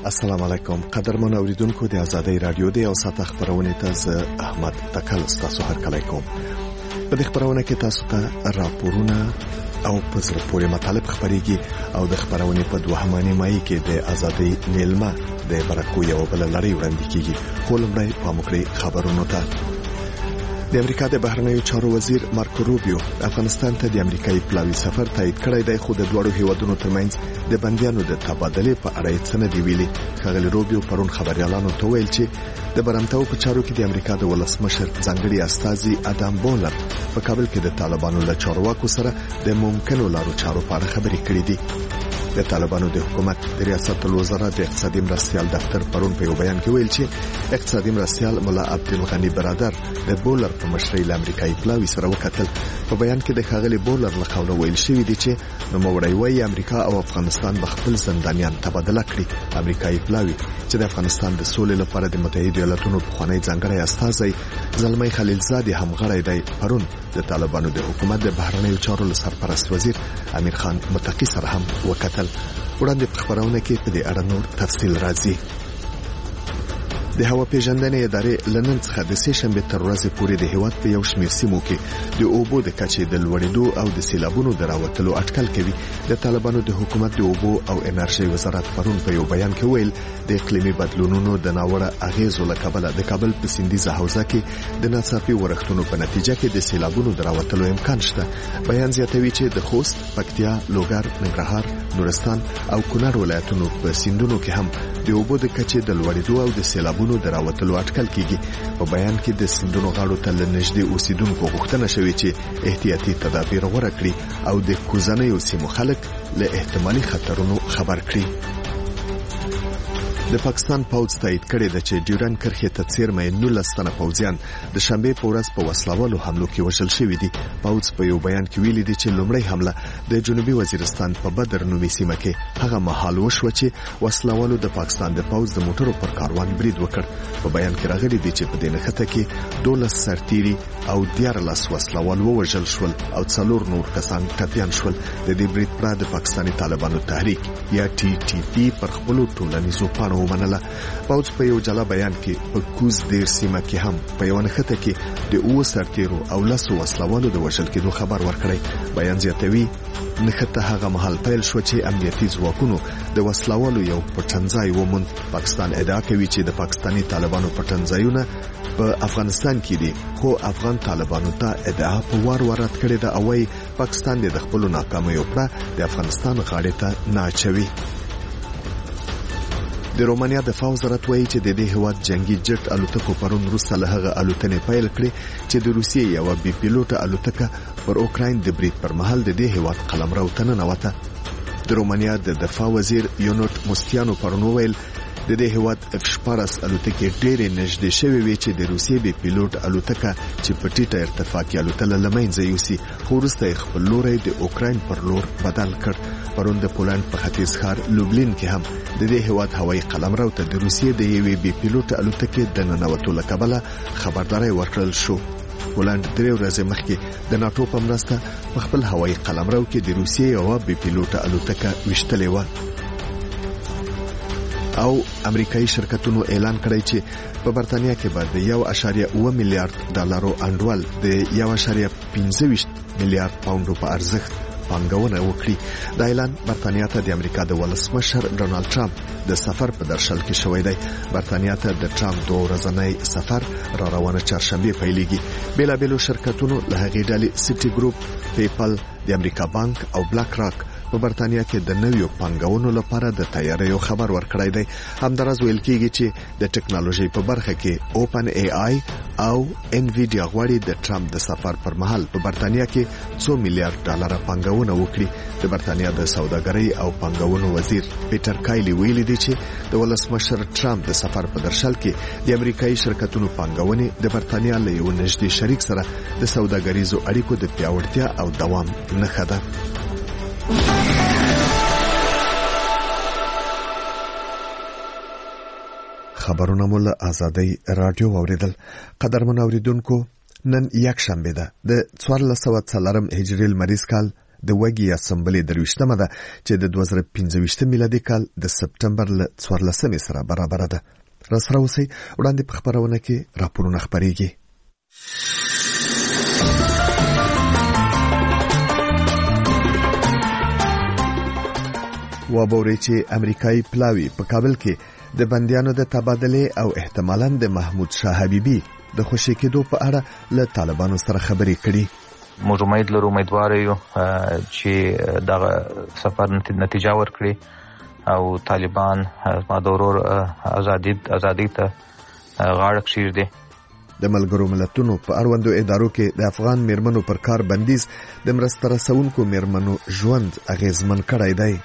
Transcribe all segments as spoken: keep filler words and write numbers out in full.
السلام علیکم قدرمن اوریدونکو د آزادۍ رادیو د یو ساعت خبرونه ته احمد تکل تاسو هر کله کوم. په دې خبرونه کې تاسو ته راپورونه او په زړه پورې مطالب خبريږي او د خبرونه په دوهمه نیمایي کې د آزادۍ میلمه د برکو یو بل لړۍ وړاندې کیږي. خو لومړی په مخکې خبرونو ته د امریکا د بهرنیو چارو وزیر مارکو روبیو افغانستان ته د امریکایي پلاوی سفر تایید کړی دی، خو د دوړو هیوادونو ترمنځ د بندیانو د تبادله په اړه یې څه نه دی ویلي. ښاغلی روبیو پرون خبريالانو ته ویل چې د برمتاو په چارو کې د امریکا د ولسمشر ځانګړي استازي ادم بولر په کابل کې د طالبانو له چارواکو سره د ممکنو لارو چارو په اړه خبرې کړې دي. د طالبانو د حکومت د ریاست الوزرا د اقتصادي مرستيال دفتر پرون په یو بیان کې ویل چې اقتصادي مرستيال مولا عبدالغنی برادر د بولر په مشرۍ له امریکایي پلاوی سره وکتل. په بیان کې د ښاغلي بولر له قوله ویل شوی دی چې نوموړی وايي امریکا او افغانستان به خپل زندانیان تبادله کړي. امریکایي پلاوی چې د افغانستان د سولې لپاره د متحده ایالاتونو پخوانی ځانګړی استازی زلمی خلیلزاد هم غړی دی پرون د طالبانو د حکومت د بهرنیو چارو له سرپرست وزیر امیر خان متقی سره هم وکتل. وړاندې په خبرونه کې په دې اړه نور تفصیل راځي. د هوا پیژندنې ادارې لنن څخه د سه شنبه تر ورځې پورې د هیواد په یو شمېر سیمو کې د اوبو د کچې د لوړېدو او د سیلابونو د راوتلو اټکل کوي. د طالبانو د حکومت د اوبو او انرژي وزارت پرون په یو بیان کې ویل د اقلیمي بدلونونو د ناوړه اغیزو له کبله د کابل په سیندیزه حوزه کې د ناڅاپي ورښتونو په نتیجه کې د سیلابونو د راوتلو امکان شته. بیان زیاتوي چې د خوست، پکتیا، لوګر، ننګرهار، نورستان او کونړ ولایتونو په سیندونو کې هم د اوبو د کچې د لوړېدو او د سیلابونو د راوتلو اټکل کیږي. په بیان کې د سیندونو غاړو ته لنږدې اوسیدونکو غوښتنه شوې چې احتیاطي تدابیر غوره کړي او د کوزنیو سیمو خلک له احتمالي خطرونو خبر کړي. د پاکستان پوځ تایید کړی دی چې ډیورن کرښې ته څیرمه نولس تنه پوځیان د شنبه په ورځ په وسلوالو حملو کې وژل شوي دي. پوځ په یو بیان کې ویلي دی چې لومړی حمله د جنوبي وزیرستان په بدر نومي سیمه کې هغه مهال وشوه چې وسلوالو د پاکستان د پوځ د موټرو پر کاروان برید وکړ. په بیان کې راغلي دی چې په دې نښته کې دولس سرتیري او دیارلس وسلوال ووژل شول او څلور نور کسان ټپیان شول. د دې برید پر د پاکستاني طالبانو تحریک یا ټي ټي پی پر خپل ټولنیزو پاڼو ومنله. پوځ په یو جلا بیان کې په کوز دیر سیمه کې هم په یو نښته کې د اوو سرتیرو او لسو وسلوالو د وژل کېدو خبر ورکړی. بیان زیاتوي نښته هغه مهال پیل شو چې امنیتي ځواکونو د وسلوالو یو پټنځای وموند. پاکستان ادعا کوي چې د پاکستاني طالبانو پټنځایونه په افغانستان کې دي، خو افغان طالبانو ته ادعا په وار وار رد کړې ده او وايي پاکستان د خپل ناکامیو پر د افغانستان غاړې ته نه اچوي. د رومانیا د دفاع وزارت وایي چې د دې هیواد جنگي جټ الوتکو پرون وروسته له هغه الوتنې پیل کړې چې د روسیې یو بي پیلوټه الوتکه پر اوکراین د برید پر مهال د دې هیواد قلمرو ته ننوته. د رومانیا د دفاع وزیر یونوټ موستیانو پرون ویل د دې هیواد اف شپاړس الوتکې ډېرې نږدې شوې وي چې د روسیې بي پیلوټ الوتکه چې په ټیټه ارتفاع کې الوتله له منځه یوسي، خو وروسته خپل لوری د اوکراین پر لور بدل کړ. پرون د پولند په ختیځ ښار لوبلین کې هم د دې هیواد هوایي قلمرو ته د روسیې د یوې بي پیلوټ الوتکې د ننوتو له کبله خبرداري ورکړل شو. پولند درې ورځې مخکې د ناتو په مرسته په خپل هوایي قلمرو کې د روسیې یو بي پیلوټ الوتکه وشتلې و. او امریکایي شرکتونو اعلان کړی چې په برتانیا کې به د یو اشاریه اوه میلیارډ ډالرو انډول د یو اشاریه پنځه ویشت میلیارډ پاونډو په ارزښت پانګونه وکړي. دا اعلان برتانیا ته د امریکا د ولسمشر ډونالد ټرمپ د سفر په درشل کې شوی دی. برتانیا ته د ټرمپ دوه ورځنی سفر را روانه چهارشنبه پیلېږي. بیلابېلو شرکتونو له هغې ډلې سټي ګروپ، پیپل، د امریکا بانک او بلاک راک په برتانیا کې د نویو پانګونو لپاره د تیاریو خبر ورکړی دی. همداراز ویل کېږي چې د ټکنالوژي په برخه کې اوپن ای آی او انویډیا غواړي د ټرمپ د سفر پر مهال په برتانیا کې څو میلیارډ ډالر پانګونه وکړي. د برتانیا د سوداګرۍ او پانګونو وزیر پیټر کایلی ویلي دی چې د ولسمشر ټرمپ د سفر په درشل کې د امریکایي شرکتونو پانګونې د برتانیا له یو نږدې شریک سره د سوداګریزو اړیکو د پیاوړتیا او دوام نښه ده. خبرونه مول آزادۍ رادیو اوریدل. قدرمن اوریدونکو، نن یک شنبه ده د څوارلس سوه څلورم هجري لمریز کال د وګي اسمبلی درويشتمه ده چې د دوه زره پنځه میلادي کال د سپټمبر ل څوارلسمې سره برابر ده. را سره اوسئ، وړاندې په خبرونه کې راپورونه خپرېږي. وابوري چې امریکایي پلاوی په کابل کې د بندیانو د تبادله او احتمالاً د محمود شاه حبیبي د خوشی کېدو په اړه له طالبانو سره خبرې کړي. موږ امید لرو امیدوار یو چې دغه سفر نتیجه ورکړي او طالبان ما د ورور ازادي ازادي ته غاړه کښیږدي. د ملګرو ملتونو په اړوندو ادارو کې د افغان میرمنو پر کار بندیز د مرسته رسونکو میرمنو ژوند اغیزمن کړی دی.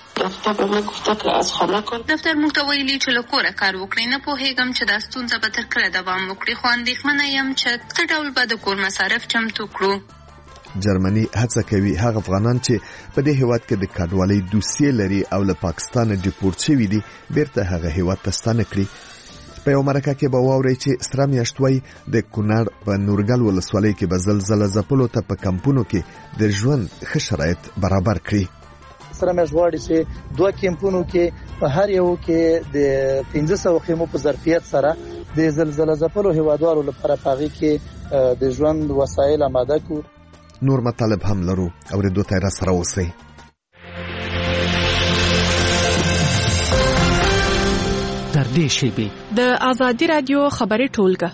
دفتر موږ ته ویلي چې له کوره کار وکړئ. نه پوهېږم چې دا ستونزه به تر کله دوام وکړي، خو اندېښمنه یم چې څه ډول به د کور مصارف چمتو کړو. جرمني هڅه کوي هغه افغانان چې په دې هیواد کې د کډوالۍ دوسیې لري او له پاکستان ډیپورت شوي دي بیرته هغه هیواد ته ستانه کړي. په یو مرکه کې به واورئ چې سره میاشت وایي د کونړ په نورګل ولسوالۍ کې به زلزله ځپلو ته په کمپونو کې د ژوند ښه شرایط برابر کړي. سره مې غواړي چې دوه کمپونو کې په هر یو کې د پنځه سوه خیمو په ظرفیت سره د زلزله ځپلو هیوادوالو لپاره پاغي کې د ژوند وسایل آماده کړو. نور مطالب هم لرو، اوریدو ته را سره اوسئ. تر دې شیبې د آزادي رادیو خبري ټولګه.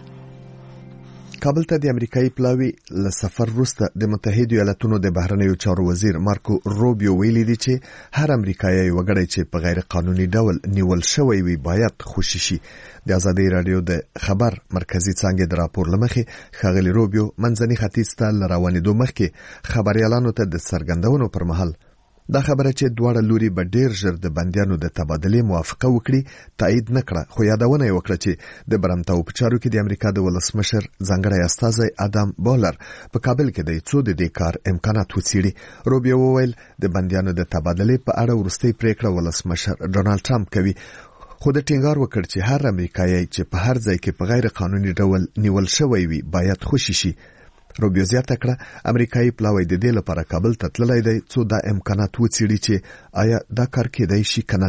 کابل ته د امریکایي پلاوی له سفر وروسته د متحده ایالاتونو د بهرنیو چارو وزیر مارکو روبیو ویلي دی چې هر امریکایي وګړی چې په غیر قانوني ډول نیول شوی وي باید خوشی شي. د آزادي رادیو د خبر مرکزی څانګې د راپور لمخې ښاغلي روبیو منځني ختیځ ته لروانېدو مخکې خبريالانو ته د څرګندونو پر مهال دا خبره چې دواړه لوري به ډیر ژر د بندیانو د تبادله موافقه وکړي تایید نکړه، خو یادونه وکړه چې د برمتاو په چارو کې د امریکا د ولسمشر ځانګړی استازی ادم بولر په کابل کې د څو د دې کار امکانات وڅېړي. روبیو وویل د بندیانو د تبادله په اړه وروستۍ پریکړه ولسمشر ډونالد ټرمپ کوي، خو د ټینګار وکړ چې هر امریکایي چې په هر ځای کې په غیر قانوني ډول نیول شوی وي باید خوشی شي. روبیو زیاته کړه امریکایي پلاوی د دې لپاره کابل ته تللی دی څو دا امکانات وڅېړي چې آیا دا کار کېدای شي کنه.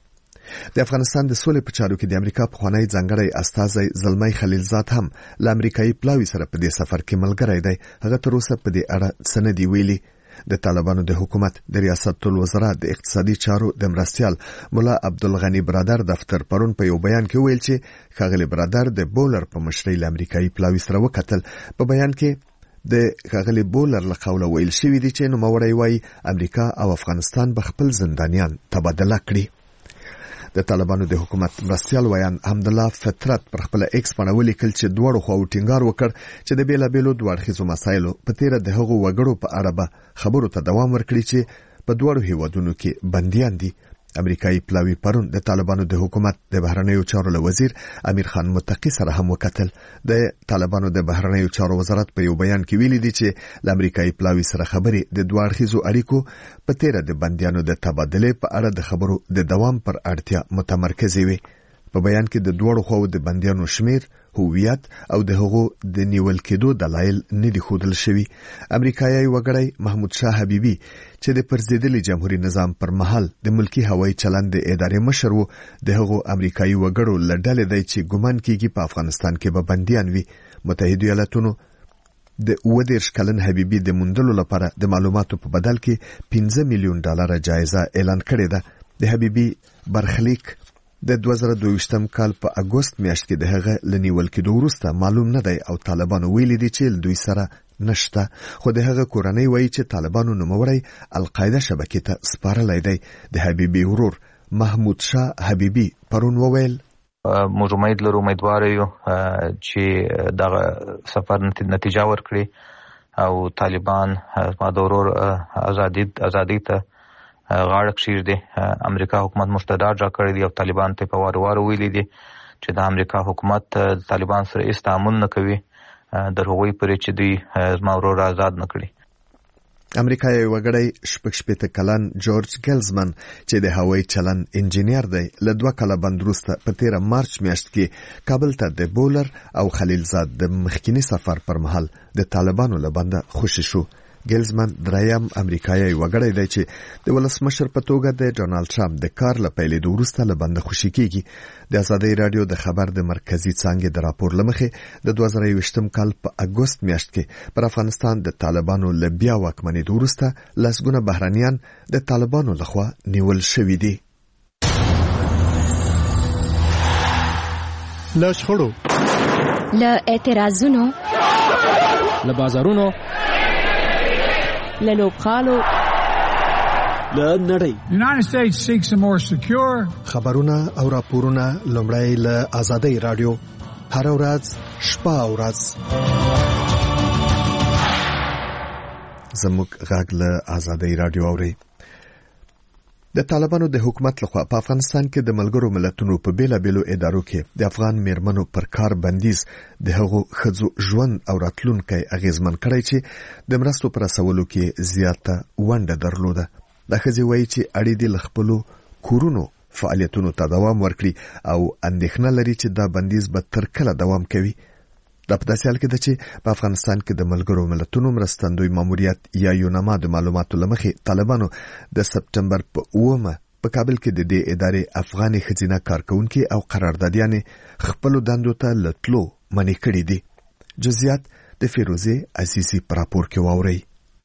د افغانستان د سولې په چارو کې د امریکا پخوانی ځانګړی استازی زلمی خلیلزاد هم له امریکایي پلاوی سره په دې سفر کې ملګری دی. هغه تر اوسه په دې اړه څه نه دی ویلي. د طالبانو د حکومت د ریاست الوزرا د اقتصادي چارو د مرستیال مولا عبدالغنی برادر دفتر پرون په یو بیان کې ویل چې ښاغلي برادر د بولر په مشرۍ له امریکایي پلاوی سره وکتل. په بیان کې د ښاغلي بولر له قوله ویل شوي دي چې نوموړی وایي امریکا او افغانستان به خپل زندانیان تبادله کړي. د طالبانو د حکومت مرستیال ویان حمدالله فطرت پر خپل ایکس باندې ولیکل چې دواړو خواو ټینګار وکړ چې د بیلابیلو دوه اړخیزو مسایلو په تیره د هغو وګړو په اړه به خبرو ته دوام ورکړي چې په دواړو هیوادونو کې بندیان دي. امریکایي پلاوی پرون د طالبانو د حکومت د بهرنیو چارو له وزیر امیر خان متقی سره هم وکتل. د طالبانو د بهرنیو چارو وزارت په یو بیان کې ویلي دي چې ل امریکایي پلاوی سره خبرې د دوه اړخیزو اړیکو په تیره د بندیانو د تبادله په اړه د خبرو د دوام پر اړتیا متمرکزې وي. په بیان کې د دوړو خواو د بندیانو شمیر، هویت او د هغو د نیول کېدو دلایل نه دي ښودل شوي. امریکایي وګړی محمود شاه حبیبي چې د پرځېدلي جمهوریت نظام پر مهال د ملکی هوایي چلند د ادارې مشر وو، د هغو امریکایي وګړو له ډلې دی چې ګمان کېږي په افغانستان کې به بندیان وي. متحده ایالاتونو د اووه دېرش کلن حبیبي د موندلو لپاره د معلوماتو په بدل کې پنځه میلیون ډالر جایزه اعلان کړې ده. د حبیبي برخلیک د دوه زره دوه کال په اګوست میاشت کې د هغه لنیول کېدو وروسته معلوم نه دی او طالبانو ویلي دي چې دوی سره نشته، خو د هغه کورنۍ وایي چې طالبانو نوموړی القاعده شبکې ته سپارلی دی. د حبیبي ورور محمود شاه حبیبي پرون وویل موږ امید لرو امیدوار یو چې دغه سفر نتیجه ورکړي او طالبان ما د ورور ازادي ازادي ته غاړه کښیږدي. امریکا حکومت مستدار جا کړی دی او طالبان ته په وار وار ویلي دي چې د امریکا حکومت طالبان سره هیڅ تعامل نه کوي در هغوی پورې چې دوی زما ورور آزاد نه کړي. امریکایي وګړی شپږ شپېته کلن جورج ګلزمن چې د هوایي چلند انجینیر دی له دوه کاله بند وروسته په تیره مارچ میاشت کې کابل ته د بولر او خلیلزاد د مخکینی سفر پر مهال د طالبانو له بنده خوشي شو. ګیلزمن دریم امریکایي وګړی دی چې د ولسمشر په توګه د ډونالد ټرمپ د کار له پیلېدو وروسته له بنده خوشي کیږي. د آزادۍ رادیو د خبر د مرکزی څانګې د راپور لمخې د دوه زره یوویشتم کال په اګوست میاشت کې پر افغانستان د طالبانو له بیا واکمنېدو وروسته لسګونه بهرنیان د طالبانو لخوا نیول شوي دي. له شخړو، له اعتراضونو، له بازارونو، له لوبخالو، له نړۍ. United States seeks a more secure. خبرونه او راپورونه لومړی له آزادۍ رادیو هر ورځ شپه او ورځ زموږ غږ له آزادۍ رادیو اوري. د طالبانو د حکومت لخوا په افغانستان کې د ملګرو ملتونو په بیلابېلو ادارو کې د افغان میرمنو پر کار بندیز د هغو ښځو ژوند او راتلونکی اغیزمن کړی چې د مرستو پر رسولو کې زیاته ونډه درلوده. دا ښځې وایي چې اړې دي له خپلو کورونو فعالیتونو ته دوام ورکړي او اندېښنه لري چې دا بندیز به تر کله دوام کوي. دا په داسې حال کې ده چې په افغانستان کې د ملګرو ملتونو مرستندوی ماموریت یا یونما د معلوماتو له مخې طالبانو د سپټمبر په اوومه په کابل کې د دې ادارې افغاني ښځینه کارکونکي او قراردادیانې خپلو دندو ته له تلو منع کړي دي. جزئیات د فیروزې عزیزي په راپور کې واورئ.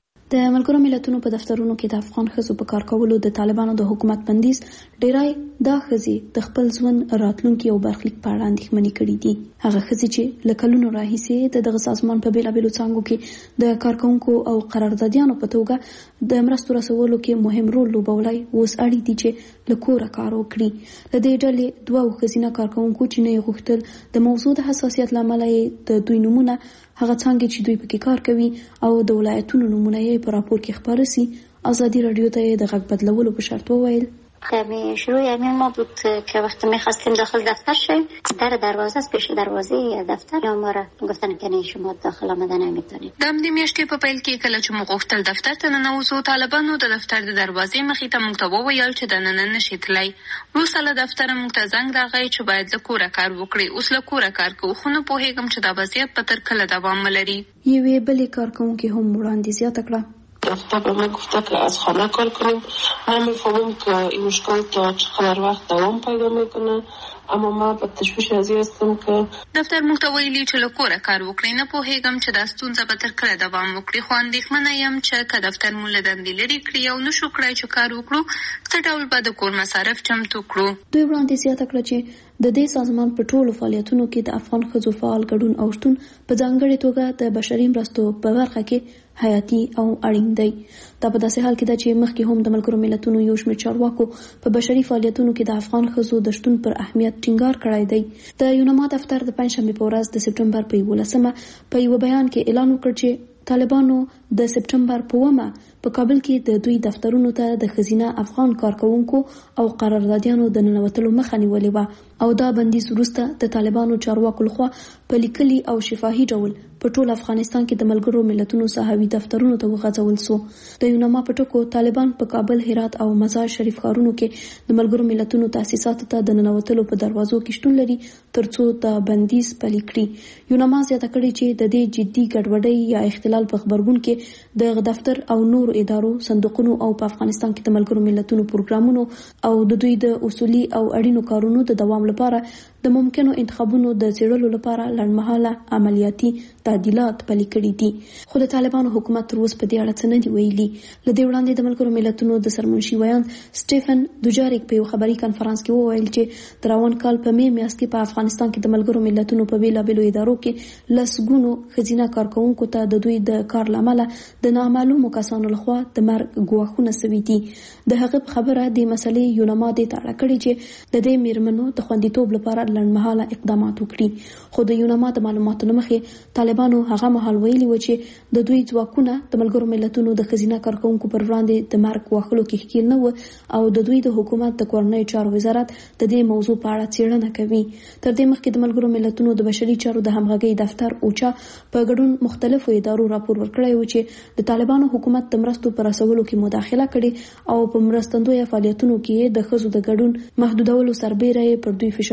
د ملګرو ملتونو په دفترونو کې د افغان ښځو په کار کولو د طالبانو د حکومت بندیز ډیرای دا ښځې د خپل ژوند راتلونکي او برخلیک په اړه اندېښمنې کړي دي. هغه ښځې چې له کلونو راهیسې د دغه سازمان په بیلابېلو څانګو کې د کارکونکو او قراردادیانو په توګه د مرستو رسولو کې مهم رول لوبولی، اوس اړ دي چې له کوره کار وکړي. له دې ډلې دوه ښځینه کارکونکو چې نه یې غوښتل د موضوع د حساسیت له امله یې د دوی نومونه هغه څنګه چې دوی پکې کار کوي او د ولایتونو نمونه یې په راپور کې خبره سي. آزادی رادیو ته د غږ بدلولو په شرط وویل همین شروع همین ما بود که وقتی میخواستیم داخل دفتر شیم در دروازه است، پیش دروازه دفتر ما را گفتن که نه شما داخل آمدن نمیتونید. د همدې میاشتې په پیل کې کله چې موږ غوښتل دفتر ته ننوځو، طالبانو د دفتر د دروازې مخې ته موږ ته وویل چې دننه نشي تللی. وروسته له دفتره موږ ته زنګ راغی چې باید له کوره کار وکړي. اوس له کوره کار کوو، خو نه پوهېږم چې دا وضعیت به تر کله دوام ولري. یوې بلې کارکونکې هم وړاندې زیاته کړه. دفتر به من گفته که از خانه کار کنیم. من میفهمم که این مشکل تا چقدر وقت دوام پیدا میکنه، اما ما په تشویش ازي هستم که دفتر موږ ته ویلي چې له کوره کار وکړئ. نه پوهېږم چې دا ستونزه به تر کله دوام وکړي، خو اندېښمنه یم چې که دفتر مو له دندې لرې کړي او نشو کړی چې کار وکړو، څه ډول به د کور مصارف چمتو کړو. دوی وړاندې زیاته کړه چې د دې سازمان په ټولو فعالیتونو کې د افغان ښځو فعال ګډون او شتون په ځانګړې توګه د بشري مرستو په برخه کې حیاتي او اړین دی. دا په داسې حال کې ده چې مخکې هم د ملګرو ملتونو یو شمېر چارواکو په بشري فعالیتونو کې د افغان ښځو د شتون پر اهمیت ټینګار کړی دی. د یونما دفتر د پنځشنبې په ورځ د سپټمبر په یولسمه په یو بیان کې اعلان وکړ چې طالبانو د سپټمبر په اوومه په کابل کې د دوی دفترونو ته د ښځینه افغان کارکونکو او قراردادیانو د ننوتلو مخه نیولې وه او دا بندیز وروسته د طالبانو چارواکو لخوا په لیکلي او شفاهي ډول په ټول افغانستان کې د ملګرو ملتونو صحوي دفترونو ته وغځول سو. د یونما په ټکو طالبان په کابل، هرات او مزار شریف ښارونو کې د ملګرو ملتونو تاسیساتو ته د ننوتلو په دروازو کې شتون لري ترڅو د بندیز پلي کړي. یونما زیاته کړې چې د دې جدي ګډوډۍ یا اختلال په خبرګون کې د دفتر او نور ادارو، صندوقونو او په افغانستان کې د ملګرو ملتونو پروګرامونو او د دوی د اصولي او اړینو کارونو د دوام لپاره د ممکنو انتخابونو د څېړلو لپاره لنډمهاله عملیاتي تعدیلات پلي کړي دي. خو د طالبانو حکومت تر اوسه په دې اړه څه نه دي ویلي. له دې وړاندې د ملګرو ملتونو د سرمنشي ویان سټیفن دوجاریک په یو خبري کنفرانس کې وویل چې د روان کال په می میاشت کې په افغانستان کې د ملګرو ملتونو په بیلابېلو ادارو کې لسګونو ښځینه کارکونکو ته د دوی د کار له امله د نامعلومو کسانو لخوا د مرګ ګواښونه سوي دي. د هغه په خبره د مسلې یونما دې ته اړه کړې چې د دې میرمنو د خوندیتوب لپاره لنډمهاله اقدامات وکړي. خو د یونما د معلوماتو له مخې طالبانو هغه مهال ویلي و چې د دوی ځواکونه د ملګرو ملتونو د ښځینه کارکونکو پر وړاندې د مرګ وهلو کې ښکېل نه و او د دوی د حکومت د کورنیو چارو وزارت د دې موضوع په اړه څېړنه کوي. تر دې مخکې د ملګرو ملتونو د بشري چارو د همغږۍ دفتر اوچا په ګډون مختلفو ادارو راپور ورکړی و چې د طالبانو حکومت د مرستو پر رسولو کې مداخله کړې او په مرستندویه فعالیتونو کې د ښځو د ګډون محدودولو سربیره پر دوی فشارونه زیات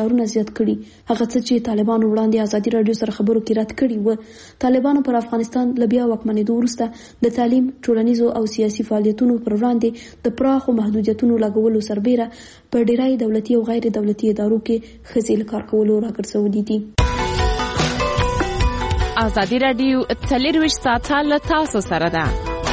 زیات کړي. هغه څه چې طالبانو وړاندې ازادي رادیو سره خبرو کې رد کړي و. طالبانو پر افغانستان له بیا واکمنېدو وروسته د تعلیم، ټولنیزو او سیاسي فعالیتونو پر وړاندې د پراخو محدودیتونو لګولو سربیره په ډیری دولتي او غیر دولتي ادارو کې ښځې له کار کولو راګرځولي دي. ازادي رادیو څلرویشت ساعته له تاسو سره ده.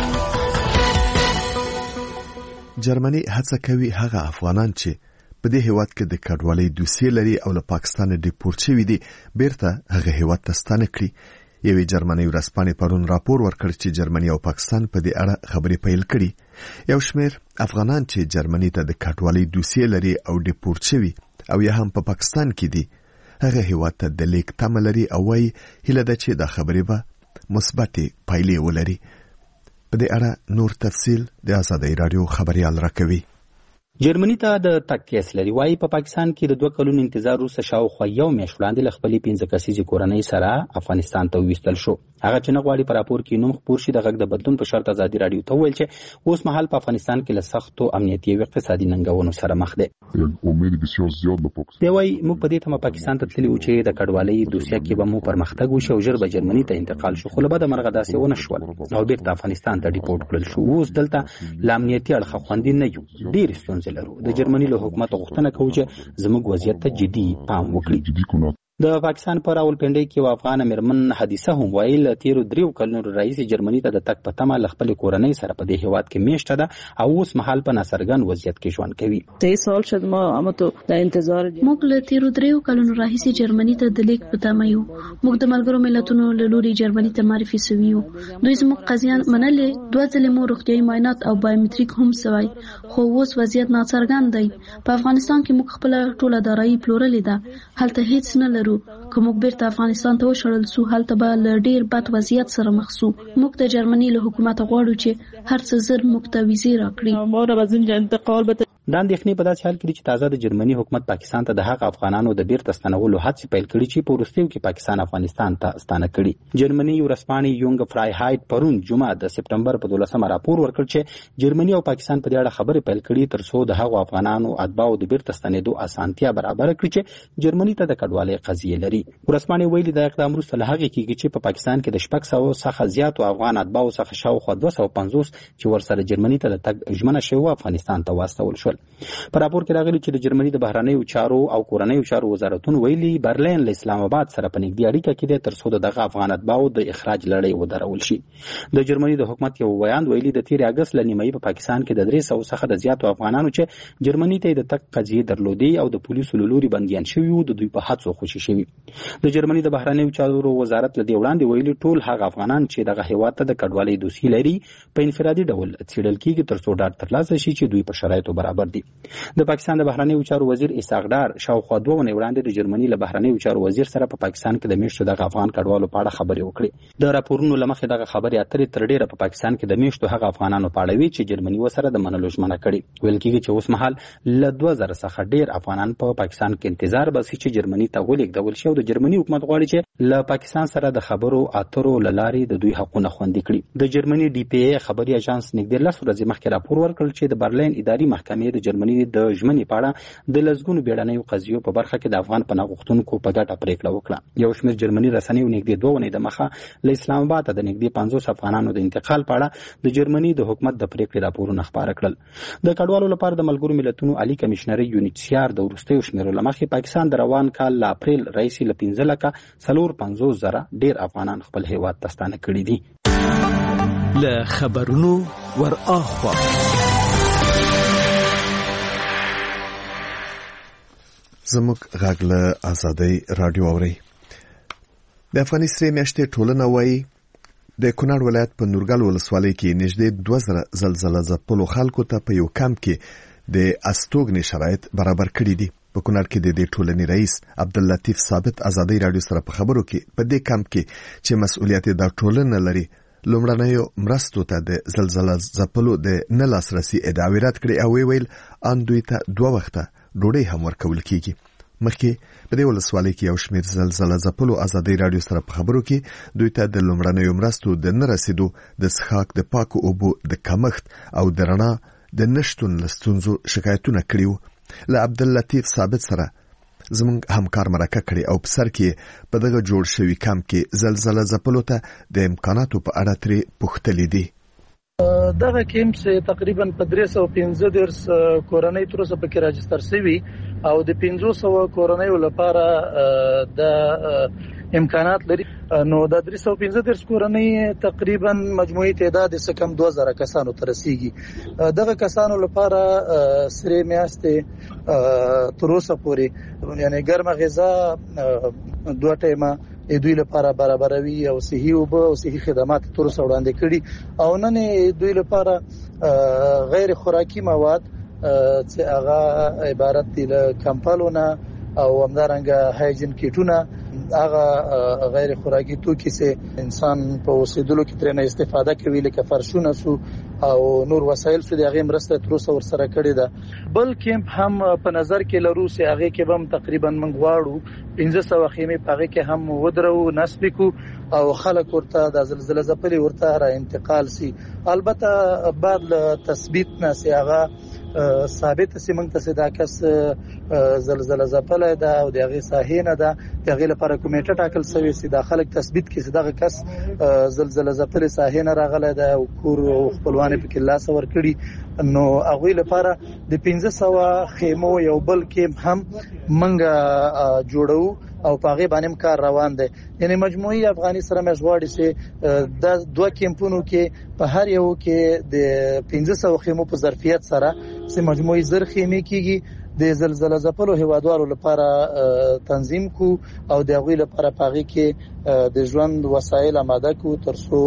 جرمني هڅه کوي هغه افغانان چې په دې هیواد کې د کډوالۍ دوسیې لري او له پاکستان ډیپورټ شوي دي بیرته هغه هیواد ته ستانه کړي. یوې جرمني ورځپاڼې پرون راپور ورکړ چې جرمني او پاکستان په دې اړه خبرې پیل کړي. یو شمېر افغانان چې جرمني ته د کډوالۍ دوسیې لري او ډیپورټ شوي او یا هم په پاکستان کې دي هغه هیواد ته د لیک تمه لري او وايي هیله ده چې دا خبرې به مثبتې پایلې ولري. په دې اړه نور تفصیل د آزادۍ رادیو خبريال راکوي. جرمني ته د تګ کیس لري. وايي په پاکستان کې د دوه کلونو انتظار وروسته شاوخوا یو میاشت وړاندې له خپلې پنځه کسیزې کورنۍ سره افغانستان ته وویستل شو. هغه چې نه غواړي په راپور کې نوم خپور شي د غږ د بدلون په شرط ازادي رادیو ته وویل چې اوس مهال په افغانستان کې له سختو امنیتي او اقتصادي ننګونو سره مخ دی. دی وايي موږ په دې تمه پاکستان ته تللي وو چې د کډوالۍ دوسیه کې به مو پرمختګ وشي او ژر به جرمني ته انتقال شو، خو له بده مرغه داسې ونه شول او بیرته افغانستان ته ډیپورټ کړل شو. اوس دلته له امنیتي اړخه خوندي نه یو، ډېرې ستونزې لرو. د جرمني له حکومت غوښتنه کوو چې زموږ وضعیت ته جدي پام وکړي. د پاکستان په راولپنډۍ کې یو افغان مېرمن حدیثه هم وایي له تیرو دریو کلونو راهیسې جرمني ته د تګ په تمه له خپلې کورنۍ سره په دې هیواد کې میشته ده او اوس مهال په ناڅرګند وضعیت کې ژوند کوي. موږ له تیرو دریو کلونو راهیسې جرمني ته د لیک په تمه یو. موږ د ملګرو ملتونو له لوري جرمني ته معرفي سوي یو. دوی زموږ قضیه منلې، دوه ځلې مو روغتیايي معاینات او بایومټریک هم سوی، خو اوس وضعیت ناڅرګند دی. په افغانستان کې موږ خپل ټوله دارایي پلورلې ده، هلته هیڅ نه لرو. که موږ بیرته افغانستان ته وشړل سو هلته به له ډیر بد وضعیت سره مخ سو. موږ د جرمني له حکومت غواړو چې هر څه زر موږ ته ویزې راکړي. دا اندېښنې په داسې حال کې چې تازه د جرمني حکومت پاکستان ته د هغه افغانانو د بیرته ستنولو هڅې پیل کړي چې په وروستیو کې پاکستان افغانستان ته ستانه کړي. جرمني ورځپاڼې یونګ فرایهایټ پرون جمعه د سپټمبر په دولسمه راپور ورکړ چې جرمني او پاکستان په دې اړه خبرې پیل کړي تر څو د هغو افغانانو اتباعو د بیرته ستنېدو اسانتیا برابر کړي چې جرمني ته د کډوالۍ قضیې لري. ورځپاڼې ویلي دا اقدام وروسته له هغې کېږي چې په پاکستان کې د شپږ سوو څخه زیاتو افغان اتباعو څخه شاوخوا دوه سوه پنځوس چې ورسره جرمني ته د تګ ژمنه شوې وه افغانستان ته واستول شول. په راپور کې راغلي چې د جرمني د بهرنیو چارو او کورنیو چارو وزارتونه ویلي برلین له اسلام آباد سره په نږدې اړیکه کې دی تر څو دغه افغان اتباعو د اخراج لړۍ ودرول شي. د جرمني د حکومت یو ویاند ویلي د تیر اګست له نیمایي په پاکستان کې د درې سوو څخه د زیاتو افغانانو چې جرمني ته د تګ قضیې درلودې او د پولیسو له لوري بندیان شوي وو د دوی په هڅو خوشي شوي. د جرمني د بهرنیو چارو وزارت له دې وړاندې ویلي ټول هغه افغانان چې دغه هیواد ته د کډوالۍ دوسیې لري په انفرادي ډول څېړل کېږي تر څو ډاډ ترلاسه شي چې دوی په شرایطو برابر دي. د پاکستان د بهرنیو چارو وزیر اسحاق ډار شاوخوا دوه ونې وړاندې د جرمني له بهرنیو چارو وزیر سره په پاکستان کې د میشتو دغه افغان کډوالو په اړه خبرې وکړې. د راپورونو له مخې دغه خبرې اترې تر ډېره په پاکستان کې د میشتو هغه افغانانو په اړه وي چې جرمني ورسره د منلو ژمنه کړې. ویل کېږي چې اوس مهال له دوه زره څخه ډېر افغانان په پاکستان کې انتظار باسي چې جرمني ته ولېږدول شي او د جرمني حکومت غواړي چې له پاکستان سره د خبرو اترو له لارې د دوی حقونه خوندي کړي. د جرمني ډي پی ای خبري اژانس نږدې لس ورځې مخکې راپور ورکړ چې د برلین اداري محکمې د جرمني د ژمنې په اړه د لسګونو بیړنیو قضیو په برخه کې د افغان پناه غوښتونکو په ګټه پریکړه وکړه. یو شمېر جرمني رسنیو نږدې دوه ونې د مخه له اسلام آباد ته د نږدې پنځوس افغانانو د انتقال په اړه د جرمني د حکومت د پریکړې راپورونه خپاره کړل. د کډوالو لپاره د ملګرو ملتونو عالی کمشنري یونیسیار د وروستیو شمیرو له مخې پاکستان د روان کال له اپریل راهیسې له پنځه لکه څلور پنځوس زره ډېر افغانان خپل هیواد ته ستانه کړي دي. له خبرونو ور اخوا زموږ غږ له آزادۍ رادیو اوري. د افغاني سرې میاشتې ټولنه وایي د کونړ ولایت په نورګل ولسوالۍ کې نږدې دوه زره زلزله ځپلو خلکو ته په یو کمپ کې د استوګنې شرایط برابر کړي دي. په کونړ کې د دې ټولنې رئیس عبداللطیف ثابت آزادۍ رادیو سره په خبرو کې په دې کمپ کې چې مسؤلیت د ټولنې لري لومړنیو مرستو ته د زلزله ځپلو د نه لاسرسي ادعاوې رد کړې او ویل ان دوی ته دوه وخته ډوډۍ هم ورکول کیږي. مخکې په دې ولسوالۍ کې یو شمېر زلزله ځپلو آزادۍ رادیو سره په خبرو کې دوی ته د لومړنیو مرستو د نه رسیدو د څښاک د پاکو اوبو د کمښت او د رڼا د نشتون له ستونزو شکایتونه کړي وو. له عبداللطیف ثابت سره زموږ همکار مرکه کړي او په سر کې په دغه جوړ شوی کمپ کې زلزلہ ځپلو ته د امکاناتو په اړه ترې پوښتلي دي. دغه کیمپ چې تقریبا په درې سوه پنځه دېرش کورنۍ تر اوسه پکې راجستر شوي او د پنځه سوه کورنیو لپاره د امکانات لري. نو د درې سوه پنځه دېرش کورنۍ تقریبا مجموعي تعداد څه کم دوه زره کسانو ته رسیږي. دغه کسانو لپاره سره میاشتې تر اوسه پورې یعنی ګرمه غذا دوه ټیمه دوی لپاره برابروي او صحي اوبه او صحي خدمات تر اوسه وړاندې کړي او نن دوی لپاره غیر خوراکي مواد چې هغه عبارت دي له کمپالونه او همدارنګه هایجین کیټونه هغه غیر خوراکي توکي چې انسان په اوسېدلو کې ترنه استفاده کوي لکه فرشونه سو او نور وسایل سو د هغه مرسته تر اوسه ور سره کړی ده. بل کیمپ هم په نظر کې لرو چې هغه کې هم تقریبا منغ واړو پنځه سوه خیمې په هغه کې هم ودرو نسب کو او خلک ورته د زلزلہ ځپلي ورته را انتقال سي. البته بعد تثبیت نه سي هغه ثابت سي موږ ته دا کس زلزلہ ځپلای دا او د هغه ساحې نه ده د هغه لپاره کمیټه ټاکل شوی سي د خلک تثبیت کې سي دغه کس زلزلہ ځپلي ساحې نه راغلی ده او کور او خپلوان په لاس ور کړی. نو هغه لپاره د پنځه سوه خیمو یو بل کیمپ هم منګه جوړو او په هغه باندې کار روان دی. یعنی مجموعي افغاني سره مشغواړي چې د دوه کیمپونو کې په هر یو کې د پنځه سوه خیمو په ظرفیت سره چې مجموعي زر خیمې کېږي د زلزلہ ځپلو هیوادوالو لپاره تنظیم کو او د هغوی لپاره په هغې کې د ژوند وسایل آماده کو تر څو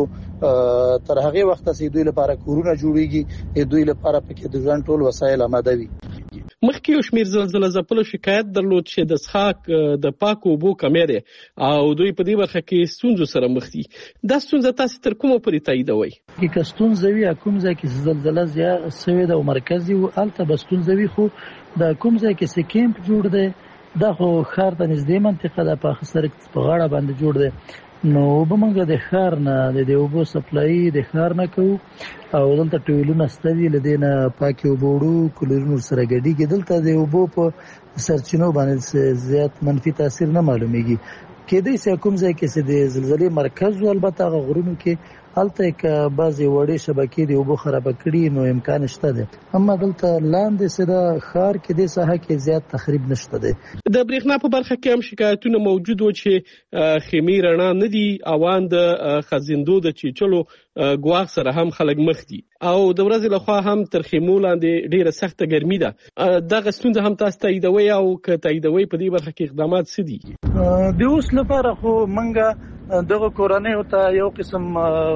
تر هغې وخته چې دوی لپاره کورونه جوړیږي دوی لپاره پکې د ژوند ټول وسایل آماده وي. مخکې یو شمېر زلزلہ ځپلو شکایت درلود چې د څښاک د پاکو اوبو کمی دی او دوی په دې برخه کې ستونزو سره مخ دي. دا ستونزه تاسې تر کومه پورې تاییدوئ؟ که ستونزه وي کوم ځای کې زلزله زیات سوې ده او مرکزي و هلته به ستونزه وي، خو د کوم ځای کې چې کیمپ جوړ دی دا خو ښار ته نږدې منطقه ده، په سړک په غاړه باندې جوړ دی. نو اوبه موږ د ښار نه د اوبو سپلایي د ښار نه کوو او دلته ټویلونه شته دي، له دې نه پاکې اوبه وړو، کلورین ورسره ګډېږي. دلته د اوبو په سرچینو باندې زیات منفي تاثیر نه معلومیږي. کېدای شي کوم ځای کې چې د زلزلې مرکز و البته هغه غرونو کې هلته که بعضې وړې شبکې د اوبو خرابه کړي نو امکان شته دی، اما دلته لاندې چې د ښار کې دې ساحه کې زیات تخریب نشته دی. د برېښنا په برخه کې هم شکایتونه موجود و چې خیمې رڼا نه دي او ان د خزیندو د چیچلو ګواښ سره هم خلک مخ دي او د ورځې لخوا هم تر خیمو لاندې ډېره سخته ګرمي ده. دغه ستونزه هم تاسو تاییدوئ او که تاییدوئ په دې برخه کې اقدامات څه دي؟ د اوس لپاره خو موږ دغه کورنیو ته یو قسم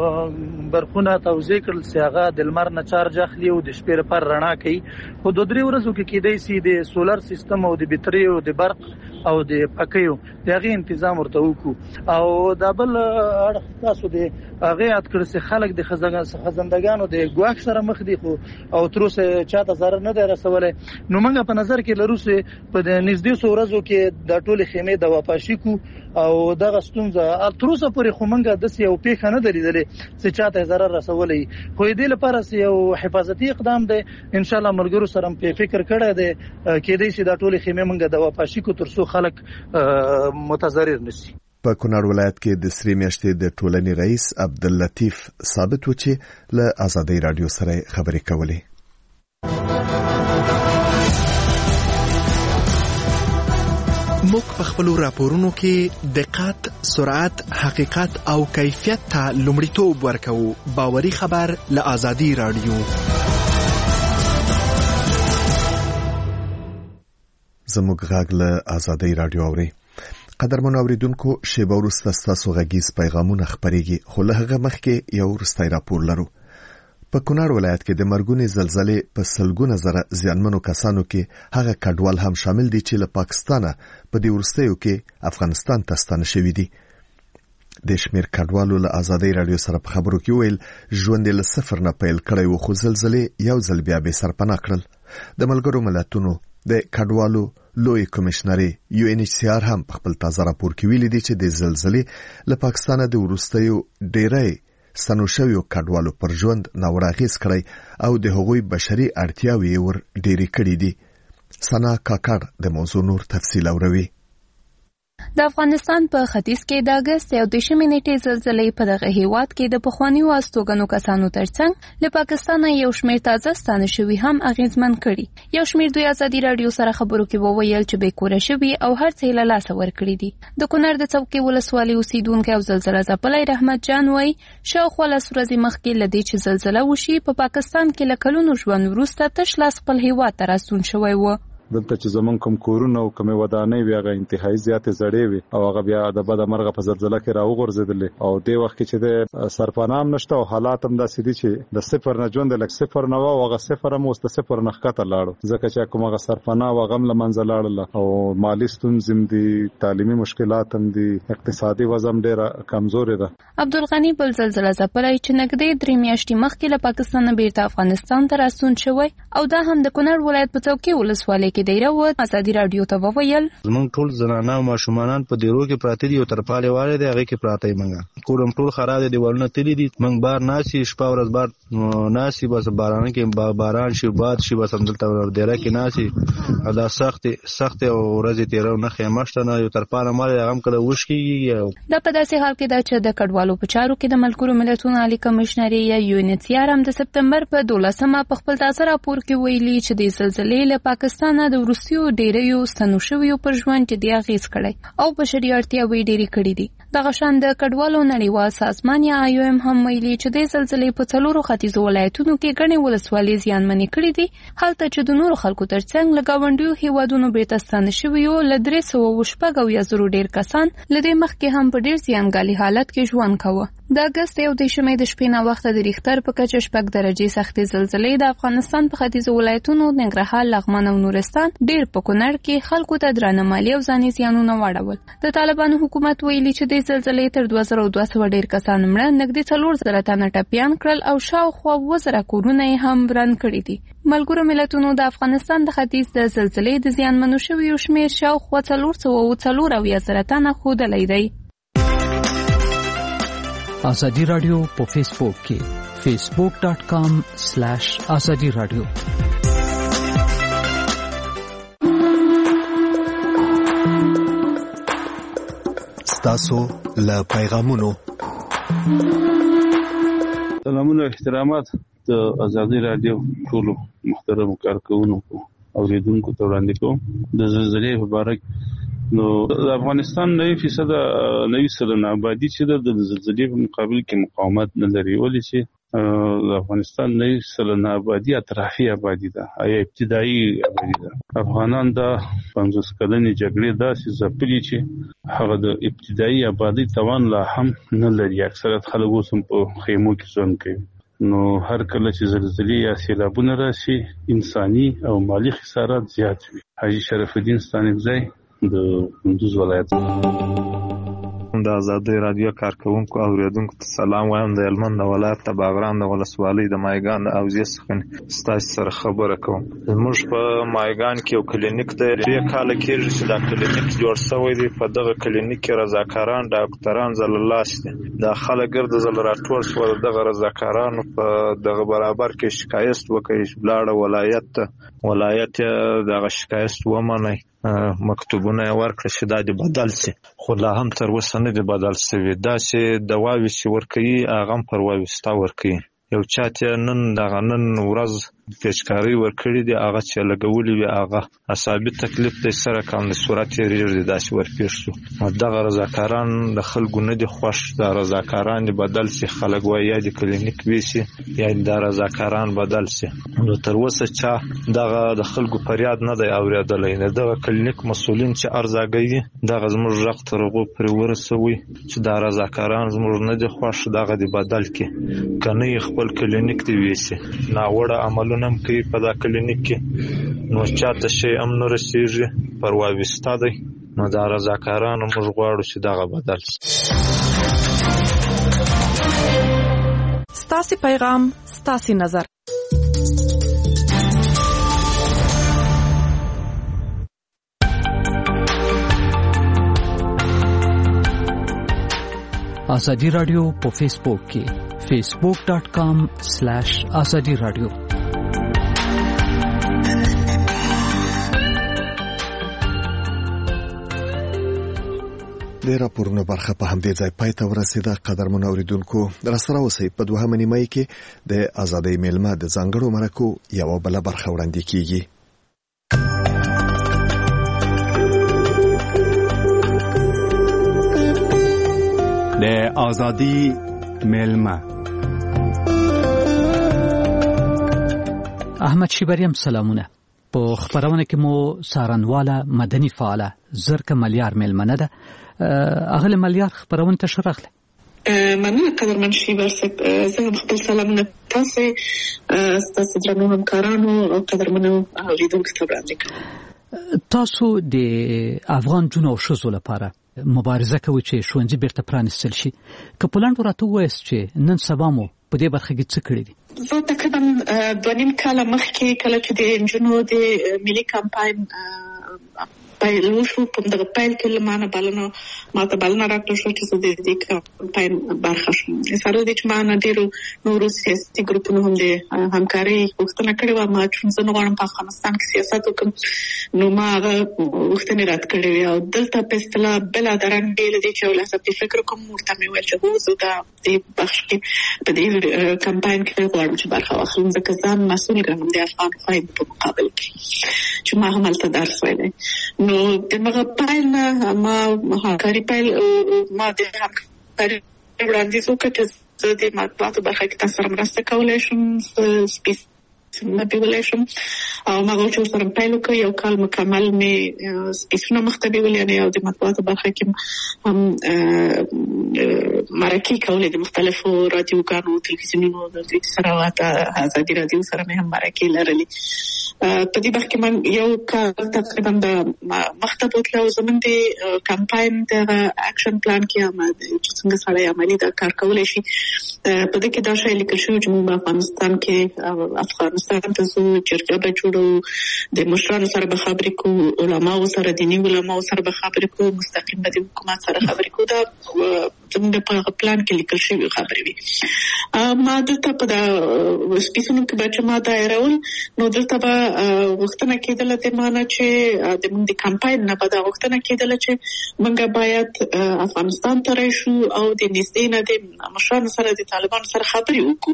برخونه توزیع کړل چې هغه د لمر نه چارج اخلي او د شپې لپاره رڼا کوي، خو د درې ورځو کې کېدای شي د سولر سیستم او د بټریو د برق او د پکیو د هغې تنظیم ورته وکړو. او دا بل اړخ تاسو د هغې یاد کړئ چې خلک د خزندګانو د ګواښ سره مخ دي خو او تر اوسه چاته ضرر نه دی رسولی. نو موږ په نظر کې لرو چې په د نږدې څو ورځو کې دا ټولې خیمې دواپاشي کو او دغه ستونزه تر اوسه پورې خو موږ داسې یو پیښه نه ده لیدلې چې چاته ضرر رسولی، خو دې لپاره چې یو حفاظتي اقدام دی انشاءالله ملګرو سره په فکر کړی دی، کېدای شي دا ټولې خیمې موږ دواپاشي کو تر څو خلک متضرر نشي. په کونړ ولایت کې د سرې میاشتې د ټولنې رئیس عبداللطیف ثابت و چې له آزادۍ راډیو سره خبرې کولې. موږ په خپلو راپورونو کې دقت، سرعت، حقیقت او کیفیت ته لومړیتوب ورکوو. باوري خبر له آزادۍ راډیو. زموږ غږ له آزادۍ راډیو اورئ. قدرمنو اوریدونکو، شیبه وروسته ستاسو غږیز پیغامونه خپرېږي، خو له هغه مخکې یو وروستی راپور لرو. په کونړ ولایت کې د مرګونې زلزلې په سلګونه زره زیانمنو کسانو کې هغه کډوال هم شامل دي چې له پاکستانه په دې وروستیو کې افغانستان ته ستانه شوي دي. د شمېر کډوالو له آزادۍ راډیو سره په خبرو کې ویل ژوند یې له صفر نه پیل کړی و، خو زلزلې یو ځل بیا بې سرپناه کړل. د ملګرو ملتونو د کډوالو لوی کمشنري یو ان ایچ سی آر هم په خپل تازه راپور کې ویلي دي چې د زلزلې له پاکستانه د وروستیو ډیری ستنو شویو کډوالو پر ژوند ناوړه اغېز کړی او د هغوی بشري اړتیاوې ور ډېرې کړې دي. سنا کاکړ د موضوع نور تفصیل اوروي. د افغانستان په ختیځ کې د اگست یو دشمې نیټې زلزلې په دغه هیواد کې د پخوانیو استوګنو کسانو ترڅنګ له پاکستان یو شمېر تازه ستانه شوي هم اغیزمن کړي. یو شمېر دوی ازادي رادیو سره خبرو کې وویل چې بې کوره شوي او هر څه له لاسه ورکړي دي. د کونړ د څوکۍ ولسوالۍ اوسیدونکی او زلزله ځپلی رحمت جان وایي شاوخوا لس ورځې مخکې له دې چې زلزله وشي په پاکستان کې له کلونو ژوند وروسته تش لاس خپل هیواد ته راستون شوی و. دلته چې زمون کوم کورونه او کوم ودانۍ وی هغه انتهایی زیاتې زړې وي او هغه بیا د بده مرغه په زلزلہ کې راوغورځېدلې او د وخت کې چې د سرپنام نشته او حالات هم داسې دي چې د صفر نه ژوند لکه صفر نه او هغه صفر هم اوس د صفر نه ښکته لاړو ځکه چې کوم هغه سرپنا او غم لمنځه لاړل او مالی ستونزې هم دي تعلیمي مشکلات هم دي اقتصادي وضع هم ډېره کمزورې ده. عبدالغنی بل زلزله ځپلی چې نږدې درې میاشتې مخکې له پاکستان بیرته افغانستان ته راستون شوی او دا هم د کونړ ولایت په څوکۍ ولسوالۍ کې دی راووت. ازادي رادیو ته وویل زمونږ ټول زنانه او ماشومان په دیرو کې پراته دي او ترپالې والے دي هغه کې پراته یې منګه کورم ټول خراب دي دیوالونه تللی دي منګ بار ناسي شپه ورځ بار ناسي بس باران کې باران شي باد شي بس همدلته دیره کې ناسي دا سخت سخت او ورځې تیرو نه خیمشته نه یو ترپاله مال هغه کله وشکیږي. دا په داسې حال کې دا چې د کډوالو په چارو کې د ملګرو ملتونو عالی کمشنري یا یونیسیار هم د سپتمبر په دولسمه په خپل تازه راپور کې ویلي چې د زلزلې له پاکستان د وروستیو ډیریو ستنو شویو پر ژوند جدي اغیز کړی او بشري اړتیاوې ډېرې کړې دي. دغه شان د کډوالو نړیوال سازمان یا آی او ایم هم ویلي چې د زلزلې په څلورو ختیځو ولایتونو کې ګڼې ولسوالۍ زیانمنې کړې دي هلته چې د نورو خلکو ترڅنګ له ګاونډیو هیوادونو بیرته ستانه شویو له درې سوه شپږ اویا زرو ډېر کسان له دې مخکې هم په ډېر زیانګالي حالت کې ژوند کاوه. د اګست یو دشمې د شپې ناوخته د ریختر په کچه شپږ درجې سختې زلزلې د افغانستان په ختیځو ولایتونو ننګرهار لغمان او نورستان ډېر په کونړ کې خلکو ته درانه مالي او ځاني زیانونه واړول. د طالبانو حکومت ویلي چې د زلزلې تر دوه زره دوه سوه ډېر کسان مړه نږدې څلور زره تنه ټپیان کړل او شاوخوا اووه زره کورونه یې هم وران کړي دي. ملګرو ملتونو د افغانستان د ختیځ د زلزلې د زیانمنو شویو شمېر شاوخوا څلور سوه او څلور اویا زره تنه ښودلی دی. ازادي رادیو په فیسبوک کې فیسبوک ډاٹ کام سلیش ازادي رادیو. ستاسو له پیغامونو سلامونه احترامات د ازادي رادیو ټول محترم کارکونکو اوریدونکو ته وړاندې کوم. د زلزلې په اړه نو د افغانستان نوي فیصد نوي سلنه آبادی چې د زلزلې په مقابل کې مقاومت نه لري ولې چې د افغانستان نوي سلنه آبادی اطرافي آبادی ده یا ابتدایي آبادی ده. افغانان د پنځوس کلنې جګړې داسې ځپلي چې هغه د ابتدایي آبادی توان لا هم نه لري. اکثریت خلک اوس هم په خیمو کې ژوند کوي. نو هر کله چې زلزلې یا سیلابونه راشي انساني او مالی خسارات زیات وي. حاجي شرف الدین ستانکزی د کندوز ولایت. د ازادي رادیو کارکونکو اوریدونکو ته سلام وایم. د هلمند ولایت د باغران د ولسوالۍ د مایګان د اوزې څخه ستاسو سره خبره کوم. موږ په مایګان کې یو کلینیک دی درې کاله کېږي چې دا کلینیک جوړ شوی دی. په دغه کلینیک کې رضاکاران ډاکټران زللاس دي. دا خلک ګرد زل راټول شو دغه رضاکارانو په دغه برابر کې شکایت وکړي بلاړه ولایت ته ولایت دغه شکایت ومني مکتوبونه ورکړه چې دا د بدل سي خو لا هم تر اوسه نه دی بدل سوی. دا چې دواوې چې ورکوي هغه هم پر واوستا ورکوي. یو چاته نن دغه نن ورځ پیچکاری ورکړي دي هغه چې لګولي وي هغه عصبي تکلیف د سره کوم د صورت ریړ دي داسې ورپېښ شو. دغه رضاکاران د خلکو نه دي خوښ. د رضاکاران دي بدل سي خلک وایي یا د کلینیک ویسي یا د رضاکاران بدل سي. نو تر اوسه چا دغه د خلکو فریاد نه دی اورېدلی. دغه کلینیک مسؤلین چې ارزاګي دغه زموږ غږ تر هغو پرې ورسوي چې د رضاکاران زموږ نه دي خوښ دغه دی بدل کړي که نه خپل کلینیک دی ویسي. ناوړه عملونه هم کوي په دا کلینیک کې نو چاته شی هم نه رسېږي پر واوستا دی. نو دا رضاکارانو موږ غواړو چې دغه بدل شي. ستاسې پیغام ستاسې نظر. ازادي رادیو په فیسبوک کې فیسبوک ډاٹ کام سلیش ازادي رادیو. د راپورونو برخه په همدې ځای پای ته ورسیده. قدرمن اوریدونکو راسره اوسئ. په دوهمه نیمه کې د ازادۍ میلمه د ځانګړو مرکو یوه بله برخه وړاندې کیږي. د ازادۍ میلمه احمد شیبریم سلامونه. په خبرونه کې مو سارنواله مدني فعاله زرکه ملیار میلمنه ده. اغله ملیار خبرونه ته شرخله. مننه قدرمن شیبر صاحب. زه هم خپل سلامونه تاسو تاسو درنو همکارانو او قدرمنو اوریدونکو ته وړاندې کوم. تاسو د افغان جنو شوزو لپاره مبارزه کوي چې ښوونځي بیرته پرانیستل شي. که پلان ورته وایست چې نن سبا مو په دې برخه کې څه کړی دي؟ زه تقریبا دوه نیم کاله مخکې کله چې د انجونو د ملي کمپاین پیل وشو په دغه پیل کې لمانه بلنه ماته بلنه راکړل شو چې زه د دې کمپاین برخه شم. سره د چې ما نه ډیرو نورو سیاسي ګروپونو هم د همکاري غوښتنه کړې وه. ما چې زه نه غواړم په افغانستان کې سیاست وکړم نو ما هغه غوښتنې رد کړې وې او دلته په اصطلاح بله د رنګ بېل دی چې ولې حسب فکر کوم ورته مې ویل چې هو زه د دې بخش کې په دې کمپاین کې غواړم چې برخه واخلم ځکه ځان مسؤل ګڼم د افغان خویندو په مقابل کې چې ما هم هلته درس ویلی. نو دغه پیل نه ما همکاري پیل ما د همکاري وړاندیز وکړ چې زه د مطبوعاتو برخه کې تاسو سره مرسته کولی شم سپیس نه بیولی شم او ما غواړم چې ورسره پیل وکړم. یو کال مکمل مې سپیسونه مخته بیولي او د مطبوعاتو برخه کې هم مرکې کولې د مختلفو رادیوګانو تلویزیونونو د دوی سره ازادي رادیو سره مې هم مرکې لرلې. په دې برخه کې من یو کال تقریبا د مخته بوتله او زموږ د کمپاین د اکشن پلان کې هم چې څنګه سړی عملي دا کار کولی شي په دې کې دا شی لیکل شوی چې موږ په افغانستان کې افغانستان ته ځو جرګه به جوړو د مشرانو سره به خبرې کوو علماو سره دیني علماو سره به خبرې کوو مستقیم به د حکومت سره خبرې کوو. دا زموږ په پلان کې لیکل شوی خبرې وي. ما دلته په دا سپیسونو کې به چې ما دایرول نو دلته به غوښتنه کېدله د مانه چې د موږ د کمپاین نه به دا غوښتنه کېدله چې موږ باید افغانستان ته راشو او د نږدې نه د مشرانو سره د طالبانو سره خبرې وکړو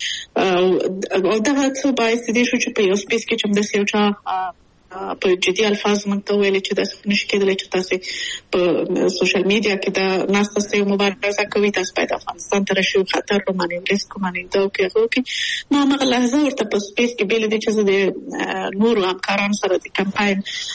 او دغه څه باعث دې شو چې په یو سپیس کې چې همداسې یو چا په جدي الفاظ موږ ته ویلي چې داسې نشي کېدلی چې تاسې په سوشل میډیا کې دا ناست تاسې یو مبارزه کوي تاسو باید افغانستان ته راشئ خطر ومنئ ریسک ومنئ دا وکړئ هغه وکړئ. ما همغه لحظه ورته په سپیس کې بیلې دي چې زه د نورو همکارانو سره د کمپاین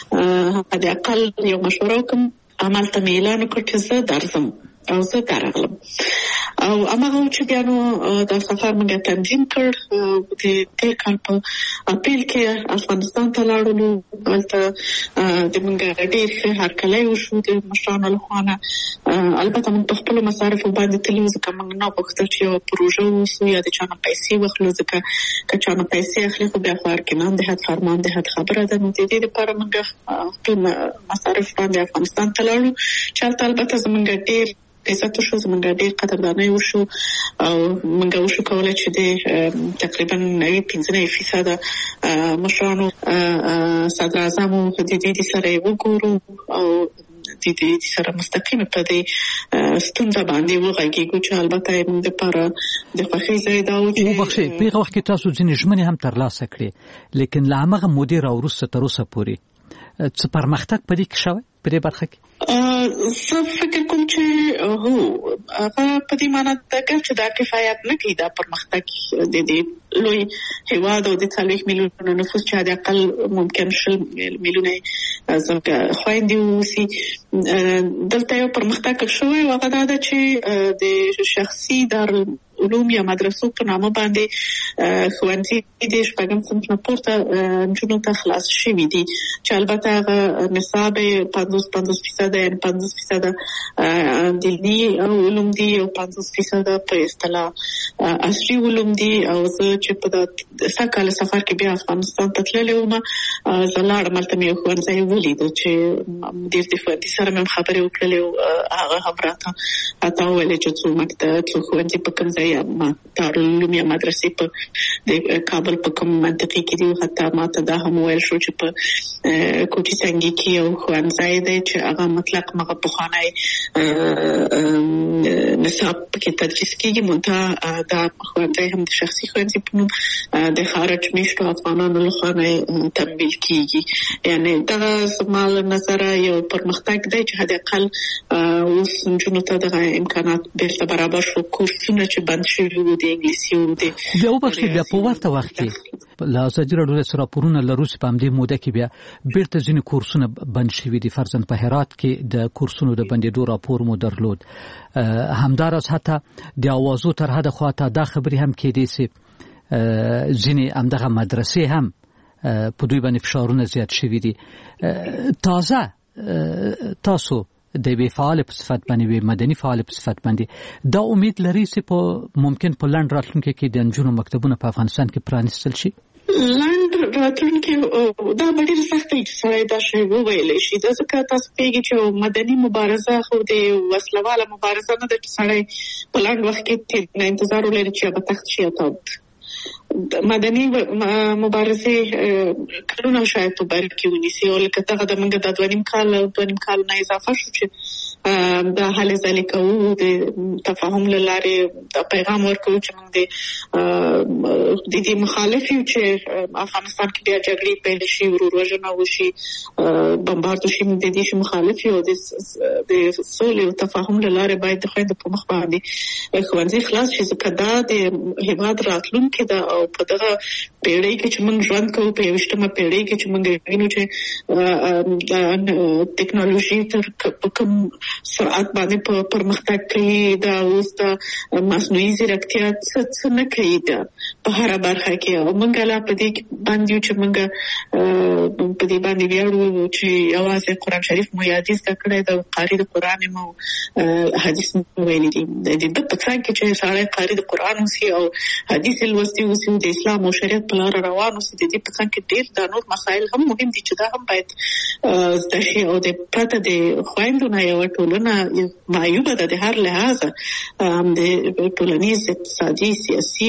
حد اقل یو مشوره وکړم. همالته مې اعلان وکړ چې زه درځم او زه درغلم او هماغه چې بیا نو دا سفر موږ تنظیم کړ. د تېر کال په اپریل کې افغانستان ته لاړو. هلته د موږ ډېر ښه هرکلی وشو د مشرانو لخوا نه. البته موږ په خپلو مصارفو باندې تللي وو ځکه موږ نه غوښتل چې یوه پروژه ووسو یا د چا نه پیسې واخلو ځکه که چا نه پیسې اخلي خو بیا خو ارکمان د حد فرمان د حد خبره ده. نو د دې لپاره موږ خپل مصارف باندې افغانستان ته لاړو چې هلته البته زموږ ډېر عزت وشو زموږ ډېر قدردانۍ وشو او موږ وشو کولی چې د تقریبا نوي پنځه نوي فیصده مشرانو صدر اعظمو د دې سره یې وګورو او د دې سره مستقیم په دې ستونزه باندې وغږیږو چې البته موږ لپاره د خوښۍ ځای دا و چې وبخښئ په هغه وخت کې تاسو ځینې ژمنې هم ترلاسه کړې لیکن له هماغه مودې راوروسته تر اوسه پورې څه پرمختګ په دې کې شوی په دې برخه کې؟ زه فکر کوم چې هو هغه په دې معنی ده چې دا کفایت نه کوي دا پرمختګ د دې لوی هېواد او د څلوېښت میلیونه نفوس چې حد اقل ممکن شل میلیونه زموږ خویندې واوسي. دلته یو پرمختګ شوی و هغه دا ده چې د شخصي دارالعلوم یا مدرسو په نامه باندې ښوونځي د شپږم صنف نه پورته نجونو ته خلاص شوي دي چې البته هغه نصاب پنځوس پنځوس فیصده یعنې پنځوس فیصده دیني علوم دي او پنځوس فیصده په اصطلاح عصري علوم دي. او زه چې په سږ کال سفر کې بیا افغانستان ته تللې وم زه لاړم هلته مې یو ښوونځی ولیده چې مدیر د ښوونځي سره مې هم خبرې وکړلې او هغه هم راته راته وویلې چې څو موږ ته تلو ښوونځي په کوم ځای یا دارالعلوم یا مدرسې په د کابل په کوم منطقه کې دي. حتی ما ته دا هم ویل شو چې په کوټي سنگي کې یو ښوونځی دی چې هغه مطلق مغه پخوانی نصاب کې تدریس کېږي، منتها دا ښوونځی هم د شخصي ښوونځي په نوم د خارج میشتو افغانانو لخوا تمویل کېږي. یعنی دغه زما له نظره یو پرمختګ دی چې حد اقل اوس نجونو ته دغه امکانات بیرته برابر شو. کورسونه چې بند شوي وو د انګلیسي او د بیا وبخښئ بیا په ورته وخت کې له ازادي راډیو سره راپورونه له روسي په همدې موده کې بیا بیرته ځینې کورسونه بند شوي دي. فرضاً په هرات کې د کورسونو د بندېدو راپور مو درلود. همداراز حتی د اوازو تر حده خواته دا خبرې هم کېدې چې ځینې همدغه مدرسې هم په دوی باندې فشارونه زیات شوي دي. تازه تاسو د وی فعال په صفت باندې وی مدني فعال په صفت باندې دا امید لري چې په ممکن په لاند راتلونکي کې د انجونو مکتبونه په افغانستان کې پرانیستل شي؟ لاند راتلونکي دا ډېر سخت دی چې سړی دا شی وویلی شي. دا ځکه تاسو پوهېږئ چې مدني مبارزه خو د وسلواله مبارزه نه ده چې سړی په لاند وخت کې انتظار ولري چې به تخت شي. او مدني مبارزه کلونه شاید په بر کې ونیسي، او لکه دغه د موږ د دوه نیم کال دوه نیم کال نه اضافه شو چې د هلې ځلې کوو، د تفاهم له لارې د پیغام ورکوو چې موږ د دې مخالف یو چې افغانستان کې بیا جګړې پیل شي، وروژنه وشي، بمبارد شي. موږ د دې شي مخالف یو. د سولې او تفاهم له لارې باید د خویندو په مخ باندې ښوونځي خلاص شي، ځکه دا د هېواد راتلونکې ده. او په دغه پیړۍ کې چې موږ ژوند کوو، په یویشتمه پیړۍ کې چې موږ وینو چې ټیکنالوژي تر کوم سرعت باندې په پرمختګ کوي، دا اوس د مصنوعي ځیرکتیا څه نه کوي دا په هره برخه کې. او موږ لا په دې باندې چې موږ په دې باندې ویاړو چې یوازې قرآن شریف مو یادي زده کړی د قاري د قرآن مو حدیث مو ویلي دي. د دې په څنګ کې چې سړی قاري د قرآن اوسي او حدیث لوستي اوسي، د اسلام او شریعت په لاره روان اوسي، د دې په څنګ کې ډېر دا نور مسایل هم مهم دي چې دا هم باید زده شي. او د پرته د خویندو نه یوه ټولنه معیوبه ده د هر لحاظه، د ټولنیز، اقتصادي، سیاسي،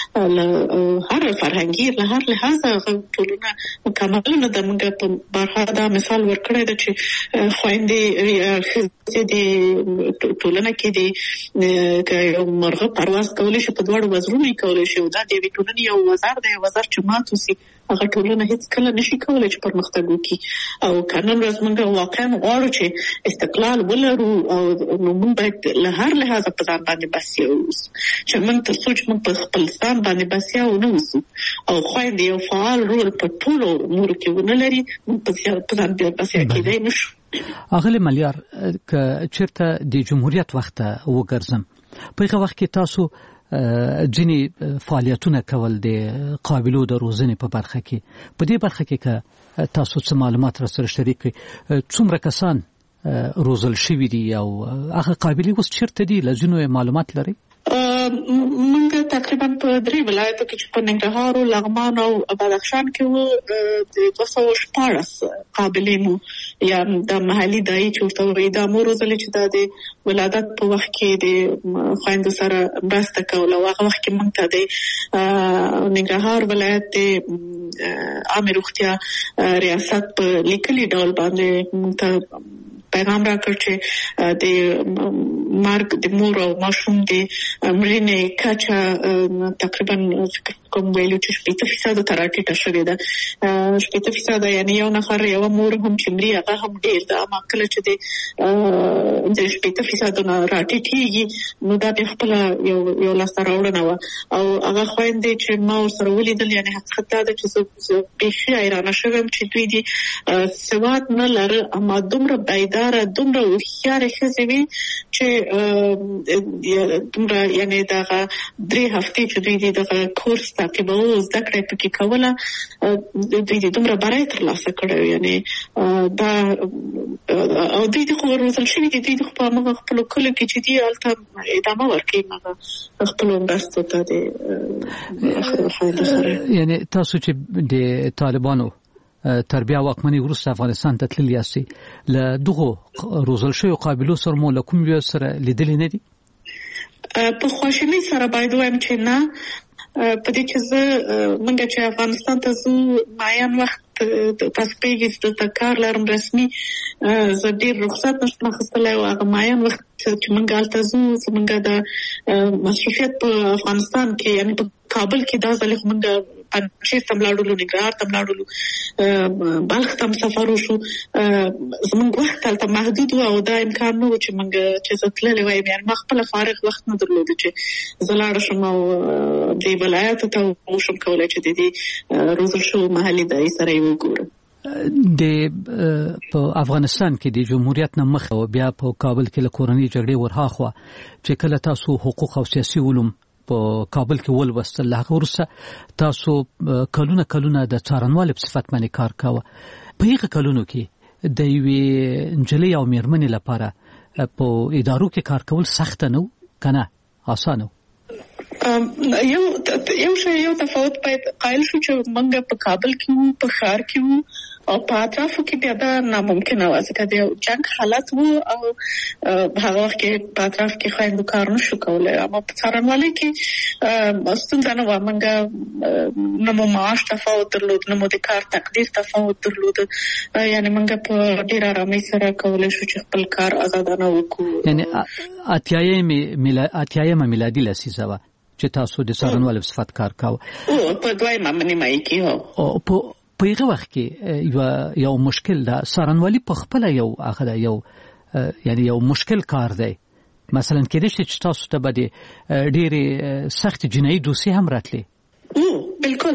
هر فرهنګي، له هر لحاظه ټولنه مکمل نه ده. موږ په برخه دا مثال ورکړی ده چې خویندې ښځې د ټولنه کې د یو مرغه پرواز کولی شي، په دواړو وزرونو یې کولی شي. او دا د یوې ټولنې یو وزر دی، وزر چې مات وسي هغه ټولنه هیڅ کله نشي کولی چې پرمختګ وکړي. او که نن ورځ موږ واقعا غواړو چې استقلال ولرو، او نو موږ باید له هر لحاظه په ځان باندې بسیا اوسو، چې موږ تر څو چې موږ په خپل ځان باندې بسیا ونه اوسو او خویندې یو فعال رول په ټولو امورو کې ونه لري، موږ په ځان بسیا کېدای نشو. اغلی ملیار، که چېرته د جمهوریت وخت وګرځم، په هغه وخت کې تاسو ځینې فعالیتونه کول د قابلو د روزنې په برخه کې. په دې برخه کې که تاسو څه معلومات را سره شریک کړئ، څومره کسان روزل شوي دي او هغه قابلې اوس چېرته دي؟ له ځینو معلومات لرئ؟ موږ تقریبا په درې ولایتو کې چې په ننګرهار او لغمان او بدخشان کې وو د دوه سوه شپاړس قابلې مو یا د محلي دایي چې ورته وایي دا مو روزلې چې دا د ولادت په وخت کې د خویندو سره مرسته کوله. او هغه وخت کې موږ ته د ننګرهار ولایت د عامې روغتیا ریاست په لیکلي ډول باندې موږ ته پیغام راکړ چې د مرګ د مور او ماشوم د مړینې کچه تقریبا کوم ویلو چې شپېته فیصده ته راټیټه شوې ده. شپېته فیصده یعنې یو نفر یوه مور هم چې مري هغه هم ډېر ده. اما کله چې د شپېته فیصده نه راټیټېږي نو دا بیا خپله یو یو لاسته راوړنه وه. او هغه خویندې چې ما ورسره ولیدل، یعنې حقیقت دا ده چې زه بیخي حیرانه شوې یم چې دوی دې سواد نه لره، اما دومره بیداره، دومره هوښیارې ښځې وي چې دومره یعنې دغه درې هفتې چې دوی دې دغه کورس تعقیبوه، زده کړه یې پکې کوله، دوی دې دومره بری ترلاسه کړی. یعنې دا او دوی دې خو روزل شوي دي، دوی دې خو په همغه خپلو کلیو کې چې دي هلته ادامه ورکوي هغه خپلو مرستو ته د خویندو سره. یعنې تاسو چې د طالبانو تر بیا واکمنۍ وروسته افغانستان ته تللي یاستئ، له دغو روزل شویو قابلو سره مو له کوم یو سره لیدلي نه دي؟ په خواشینۍ سره باید وایم چې نه، په دې چې زه منګه چې افغانستان ته زو معین وخت تاسو پیږي د کار لرم رسمي زه ډیر رخصت نشم اخیستلی او هغه معین وخت چې منګه هلته زو زمونږ د مصروفیت په افغانستان کې یعنی په کابل کې دا ځل خو منګه پنجشیر ته ولاړولو، ننګرهار ته ولاړولو، بلخ ته مسافر وشو. زمونږ وخت هلته محدود و او دا امکان نه و چې موږ چې زه تللی وایم، یعنې ما خپله فارغ وخت نه درلوده چې زه لاړه شم او دې ولایاتو ته وشم کولی چې د دې روزل شوو محلي ادارې سره یې وګورم. د په افغانستان کې د جمهوریت نه مخ او بیا په کابل کې له کورنۍ جګړې ورهاخوا چې کله تاسو حقوق او سیاسي علوم په کابل کې ولوستل، هغه وروسته تاسو کلونه کلونه د څارنوالۍ په صفت باندې کار کاوه. په هغه کلونو کې د یوې نجلۍ او مېرمنې لپاره په ادارو کې کار کول سخت نه و که نه اسانه و؟ یو یو شی یو تفاوت باید قایل شو چې موږ په کابل کې وو، په ښار کې وو او په اطرافو کې بیا دا ناممکنه وه ځکه د جنګ حالت وو او هغه وخت کې په اطراف کې خویندو کار نشو کولی. اما په څارنوالۍ کې ستونزه نه وه، موږ نه مو معاش تفاوت درلود، نه مو د کار تقدیر تفاوت درلود، یعنې موږ په ډېر ارامۍ سره کولی شو چې خپل کار ازادانه وکړو. یعنې اتیایمه میلادي لسیزه وه چې تاسو د څارنوالۍ په صفت کار کاوه؟ په دویمه نیمایي کې هو. په هغه وخت کې یو مشکل ده، څارنوالي په خپله یو هغه یو یعنی یو مشکل کار دی. مثلا کېدای شي چې تاسو ته به د ډېرې سخت جنایي دوسیې هم راتلې. بالکل،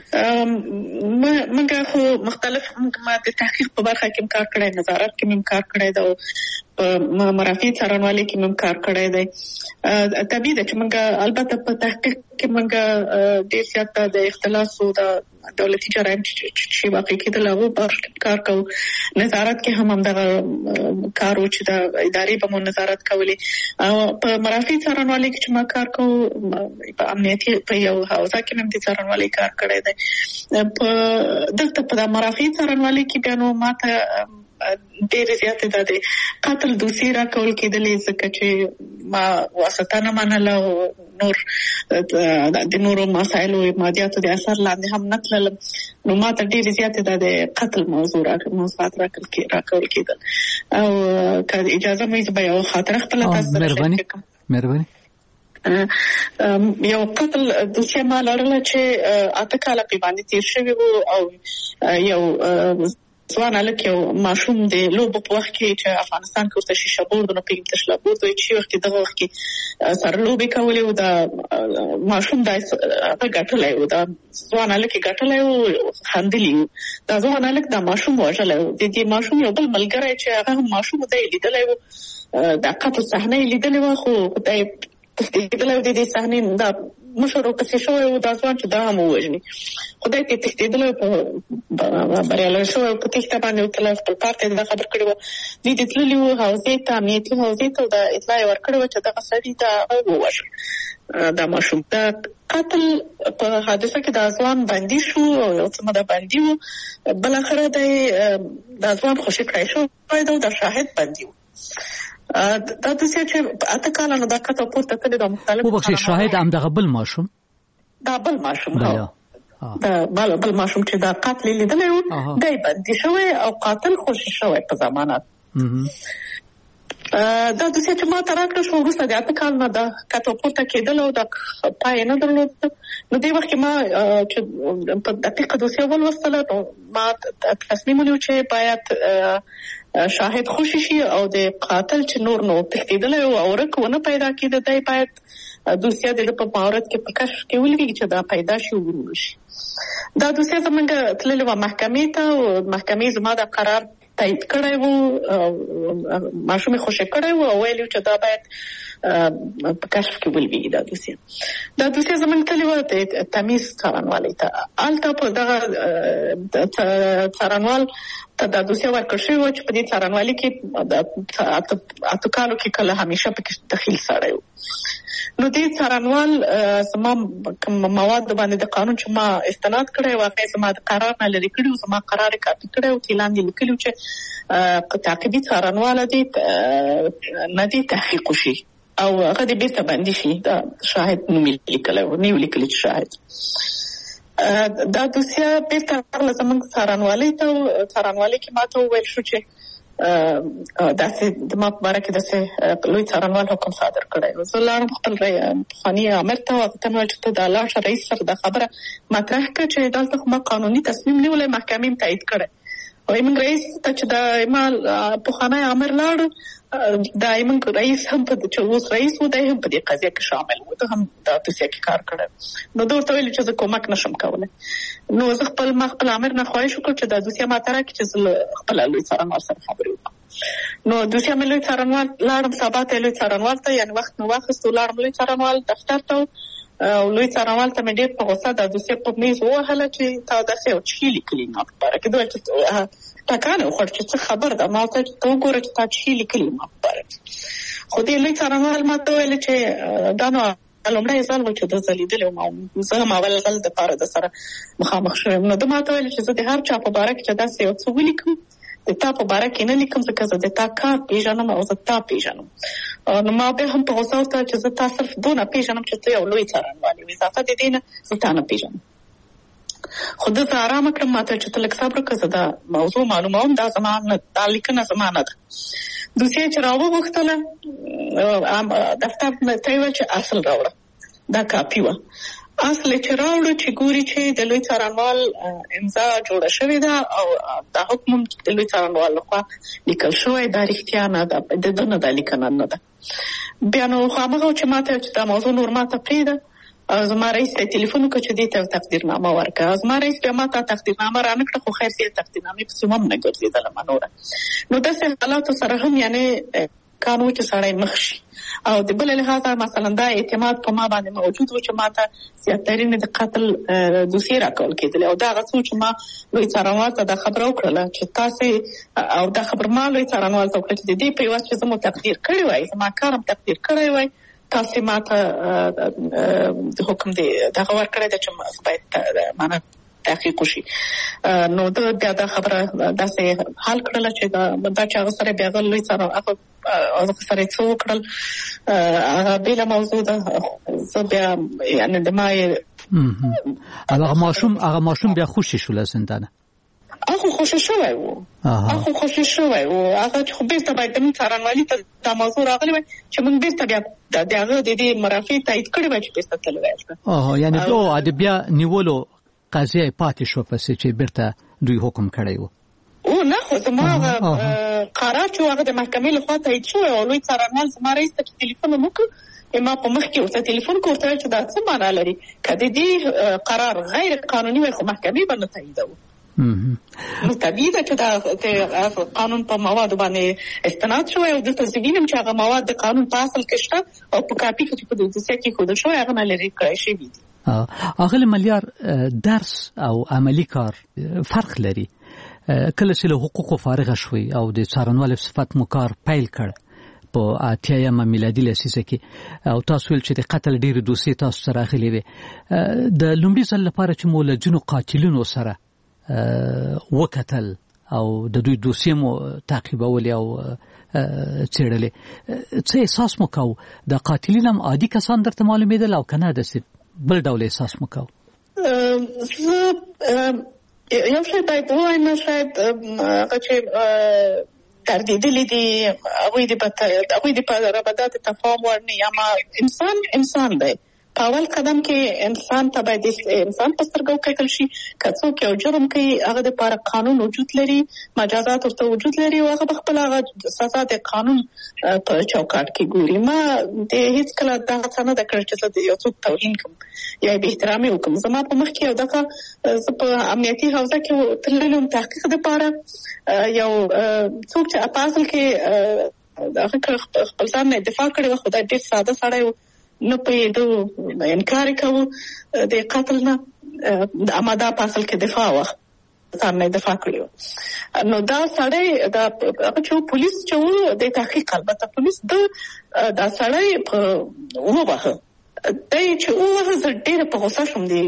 موږ خو مختلف ما د تحقیق په برخه کې کار کړی، نظارت کې مې کار کړی دی او په مرافع څارنوالۍ کې مې کار کړی دی. طبیعي ده چې موږ البته په تحقیق کې موږ ډېر زیات د اختلاس او د دولتي جرایم چې واقع کېدل هغو په برخه کې کار کوو. نظارت کې هم همدغه کار و چې د ادارې به مو نظارت کولې. او په مرافع څارنوالۍ کې چې ما کار کوو په امنیتي په یو حوزه کې مې د څارنوالۍ کار کړی دی. په دلته په مرافع څارنوالۍ کې بیا نو ما ته ډېرې زیاتې دا د قتل دوسیې راکول کېدلې ځکه چې ما واسطه نه منله او نور د نورو مسایلو مادیاتو د اثر لاندې هم نه تللم، نو ما ته ډېرې زیاتې دا د قتل موضوع موضوعات راکول کېدل. او که اجازه مې به یو خاطره خپله تاسو سره شریکه کړم. مهرباني. یو قتل دوسیه ما لرله چې اته کاله پې باندې تېر شوي وو او یو ځوان هلک یو ماشوم د لوبو په وخت کې چې افغانستان کې ورته شیشه بورد نو پېږم تشله بورد وایي چې وخت کې دغه وخت کې سره لوبې کولې وو، دا ماشوم دا هغه ګټلی وو، دا ځوان هلک یې ګټلی وو، خندلي وو. دا ځوان هلک دا ماشوم وژلی وو. د دې ماشوم یو بل ملګری چې هغه هم ماشوم دی لیدلی وو، دا قتل صحنه یې لیدلې وه خو خدای تښتېدلی و د دې صحنې دا مشر ورپسې شوی و دا ځوان چې دا هم ووژني. خدای ته یې تښتېدلی په بریالی شوی په تېښته باندې وتلی، خپل پلار ته یې دا خبر کړې وه. دوی د تللي وو حوزې ته، امنیتي حوزې ته، او دا اطلاع یې ورکړې وه چې دغه سړي دا ووژل دا ماشوم. دا قتل په حادثه کې دا ځوان بندي شو او یو څه موده بندي و. بالاخره دا ځوان خوشي کړی شوی دی او دا شاهد بندي و. دا دوسیه چې اته کاله نو دا کته پورته کړې دا مختلف وبخښئ شاهد همدغه بل ماشوم دا بل ماشوم دا بل بل ماشوم چې دا قتل لیدلی و دی بندي شوی او قاتل خوشي شوی په ضمانت. دا دوسیه چې ما ته راکړه شو وروسته د اته کال نه دا کته پورته کېدل او دا پای نه درلود. نو دې وخت کې ما چې په دقیقه دوسیه ولوستله نو ما تصمیم ونیو چې باید شاهد خوشي شي او د قاتل چې نور نو تښتېدلی او ورک ونه پیدا کېده دی باید دوسیه د ده په مهارت کې په کشف کې ولګېږي چې دا پیدا شي وګورو شي. دا دوسیه زموږ تللې وه محکمې ته او محکمې زما دا قرار تایید کړی و، ماشوم یې خوشي کړی و او ویلي و چې دا باید په کشف کې ولویږي. دا دوسیه دا دوسیه زموږ تللې وه د تمیز څارنوالۍ ته. هلته په دغه څارنوال ته دا دوسیه ورکړل شوې وه چې په دې څارنوالۍ کې اتو کالو کې کله همیشه پکې دخیل سړی و. نو دې څارنوال زما کوم مواد باندې د قانون چې ما استناد کړی واقع زما د قرار نه لرې کړي و، زما قرار یې کاپي کړی و چې لاندې لیکلي و چې تعقیبي څارنواله دې نه دې تحقیق وشي او هغه د بیرته باندې شي دا شاهد نوم لیکلی و نیو لیکلی شاهد دا دوسیه بیرته راغله زموږ څارنوالۍ ته څارنوالۍ کې ماته وویل شو چې داسې د ما په باره کې داسې لوی څارنوال حکم صادر کړی و. زه لاړم خپل پخواني امر ته هغه ته مې ویل چې ته دا لاړ شه رئیس سره دا خبره مطرح کړه چې دلته خو ما قانوني تصمیم نیولی محکمې م تایید کړی وایي موږ رئیس ته چې دا ما پخوانی امر لاړو دا موږ رئیس هم په چې اوس رئیس و دی هم په دې قضیه کې شامل و ته هم دا دوسیه کې کار کړی نو ده ورته ویلي چې زه کومک نشم کولی نو زه خپل ما خپل امر نه خواهش وکړ چې دا دوسیه ماته راکړي چې زه خپله لوی څارنوال سره خبرې وکړم نو دوسیه مې لوی څارنوال لاړم سبا ته لوی څارنوال ته یعنې وخت مې واخیست لاړم لوی څارنوال دفتر ته او لوی څارنوال ته مې ډېر په غوسه دا دوسیه په میز ووهله چې تا داسې یو څه لیکلي ما په باره کې ده ویل چې ټکانې وخوړ چې څه خبر ده ما ورته ته وګوره چې تا څه لیکلي ما په باره کې خو دې لوی څارنوال ما ته ویل چې دا نو لومړی ځل و چې ده زه لیدلی وم او زه هم اول ځل دپاره د سره مخامخ شوی یم نو ده ما ته ویل چې زه د هر چا په باره کې چې داسې یو څه ولیکم د تا په باره کې نه لیکم ځکه زه د تا کار پېژنم او زه تا پېژنم نو ما بیا هم په غوسه ورته چې زه تا صرف دونه پېژنم چې ته یو لوی څارنوال یې اضافه د دې نه زه تا نه پېژنم خو ده زه ارامه کړم ما ته چې ته لږ صبر وکړه زه دا موضوع معلوموم دا زما نه دا لیکنه زما نه ده دوسیه چې راوغوښتله دفتر ته یې ویل چې اصل راوړه دا کاپي وه اصل چې راوړو چې ګوري چې د لوی څارنوال امضا جوړه شوې ده او دا حکم د لوی څارنوال لخوا لیکل شوی دا رښتیا نه ده د ده نه دا لیکنه نه ده بیا نو هماغه چې ما ته چې دا موضوع نور ما ته پرېږده زما رئیس ته تلیفون وکړه چې دې ته تقدیرنامه ورکړه زما رئیس بیا ما ته تقدیرنامه را نه کړه خو خیر چې تقدیرنامې پسې هم نه ګرځېدله نوره نو داسې حالاتو سره هم یعنې کار و چې سړی مخ شي او د بل لحاظه مثلا دا اعتماد په ما باندې موجود و چې ما ته زیاترین د قتل دوسیې راکول کېدلې او دا هغه څه چې ما لوی څارنوال ته دا خبره وکړله چې تاسې او دا خبر ما لوی څارنوال ته وکړه چې د دې په عوض چې زه مو تقدیر کړی وای زما کار هم تقدیر کړی وای تاسې ما ته د حکم دی دغه ورکړی ده چې باید معنا تحقیق وشي نو ده بیا دا خبره داسې حل کړله چې دا چې هغه سره بیا هغه لوی څارنوال هغه سره څه وکړل هغه بېله موضوع ده زه بیا یعنې د ما هغه ماشوم هغه ماشوم بیا خوشي شو له زندانه هغه خوشي شوی و هغه خوشي شوی و هغه چې خو بېرته باید د موږ څارنوالي ته دا موضوع راغلی وای چې موږ بېرته بیا د هغه د دې مرافع تایید کړې وای چې بېرته تللی وای یعنې د بیا نیولو قضیه پاتې شو پسې چې بېرته دوی حکم کړی و او نه خو زما هغه قرار چې هغه د محکمې لخوا تایید شوی او لوی څارنوال زما رئیس ته تلیفون هم وکړ ما په مخ کې ورته تلیفون کړ ورته ویل چې دا څه معنا لري که د دې قرار غیر قانوني وای خو محکمې به نه تاییدوو نو طبیعي ده چې دا قانون په موادو باندې استناد شوی او دلته زه وینم چې هغه مواد د قانون په اصل کې شته او په کاپي کې چې په دوسیه کې ښودل شوی هغه نه لرې کړی شوي دي اغلی ملیار درس او عملی کار فرق لري کله چې له حقوقو فارغه شوي او د څارنوال صفت مو کار پیل کړ په اتیایمه میلادي لسیزه کې او تاسو ویل چې د قتل ډېرې دوسیې تاسو سره راغلې وې د لومړي ځل لپاره چې مو له ځینو قاتلینو سره وکتل او د دوی دوسیې مو تعقیبولې او څېړلې څه احساس مو کو د قاتلین هم عادي کسان درته معلومېدل او که نه داسې بل ډول احساس مو کو زه یو شی باید ووایم شاید هغه چې تردیدلي دي هغوی د هغوی د ربدات تفاهم وړ نه یا ما انسان انسان دی په اول قدم کې انسان ته باید انسان په سترګو وکتل شي که څوک یو جرم کوي هغه دپاره قانون وجود لري مجازات ورته وجود لري او هغه به خپله هغه سزا د قانون په چوکاټ کې ګوري ما د هېڅکله دغه څه نه ده کړې چې زه د یو څوک توهین کړم یا یې بېاحترامي وکړم زما په مخ کې یو دغه زه په امنیتي حوزه کې تللی وم تحقیق دپاره یو څوک چې په اصل کې هغه خپل ځان نه دفاع کړې وه خو دا ډېر ساده سړی و نه پوهېدو انکار یې کوو د قتل نه اما دا په اصل کې دفاع وه ځان نه دفاع کړې وه نو دا سړی دا هغه چې پولیس چې و د تحقیق البته پولیس ده دا سړی ووهه دی چې ووهه زه ډېره په غوسه شوم دی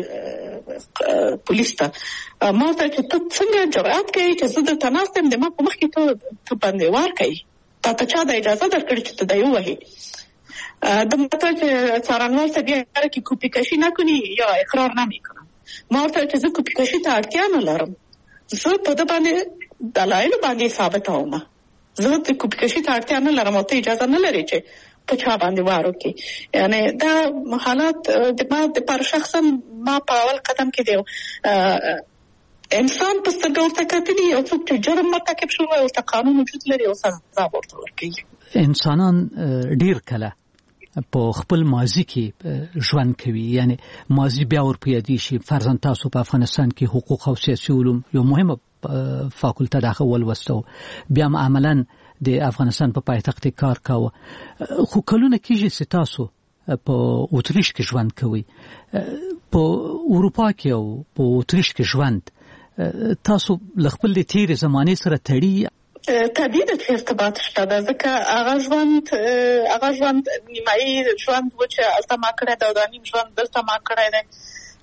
پولیس ته ما ورته چې ته څنګه جرأت کوې چې زه دلته ناست یم د ما په مخ کې ته باندې وار کوې تا ته چا دا اجازه درکړې چې ته دا یې ووهې د ماته چې څارنوال ته بیا کې کپی کشي نکنی یا اقرار نمیکنم. ما ورته چې زه کپی کشي ته اړتیا نه لرم، زه په د باندې دلایل باندې ثابتوم، زه د کپی کشي ته اړتیا نه لرم او ته اجازه نه لري چې په چا باندې وارو کې. یعنی دا حالات د ما د پر شخصا ما په اول قدم کې دی انسان په سترګو ورته کتلي او څوک چې جرم مرتکب شوی او ورته قانون وجود لري او سزا ورته ورکوي. انسانان ډیر کله په خپل ماضي کې ژوند کوي، یعنی ماضي بیا ور پیدا شي. فرضاً تاسو په افغانستان کې حقوق او سیاسي علوم یو مهمه فاکولته داخل ولوستو، بیا عملاً د افغانستان په پایتخت کار کاوه، خو کلونه کېږي چې تاسو په اتریش کې ژوند کوي. په اروپا کې او په اتریش کې ژوند تاسو لخپل د تیر زمانه سره تړي؟ طبیعي د ارتباط شته ده، ځکه هغه ژوند هغه ژوند نیمایي ژوند و چې هلته ما کړی دی او دا نیم ژوند دلته ما کړی دی.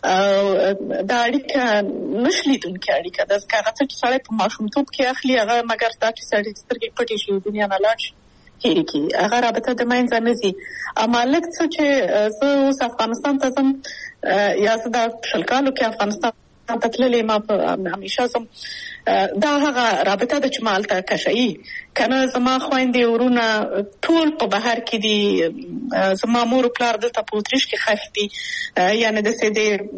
دا اړیکه نشي لیدونکې اړیکه ده، ځکه هغه څه چې سړی په ماشومتوب کې اخلي هغه مګر دا چې سړی سترګې پټې شي دنیا نه لاړ شي هېرې کړي، هغه رابطه د منځه نه ځي. اما لږ څه چې زه اوس افغانستان ته ځم یا زه دا شل کالو کې افغانستان ته تللې ما په همیشه ځم، دا هغه رابطه ده چې ما هلته کشوي که نه. زما خویندې ورونه ټول په بهر کې دي، زما مور و پلار دلته په اتریش کې ښخ دي، یعنې داسې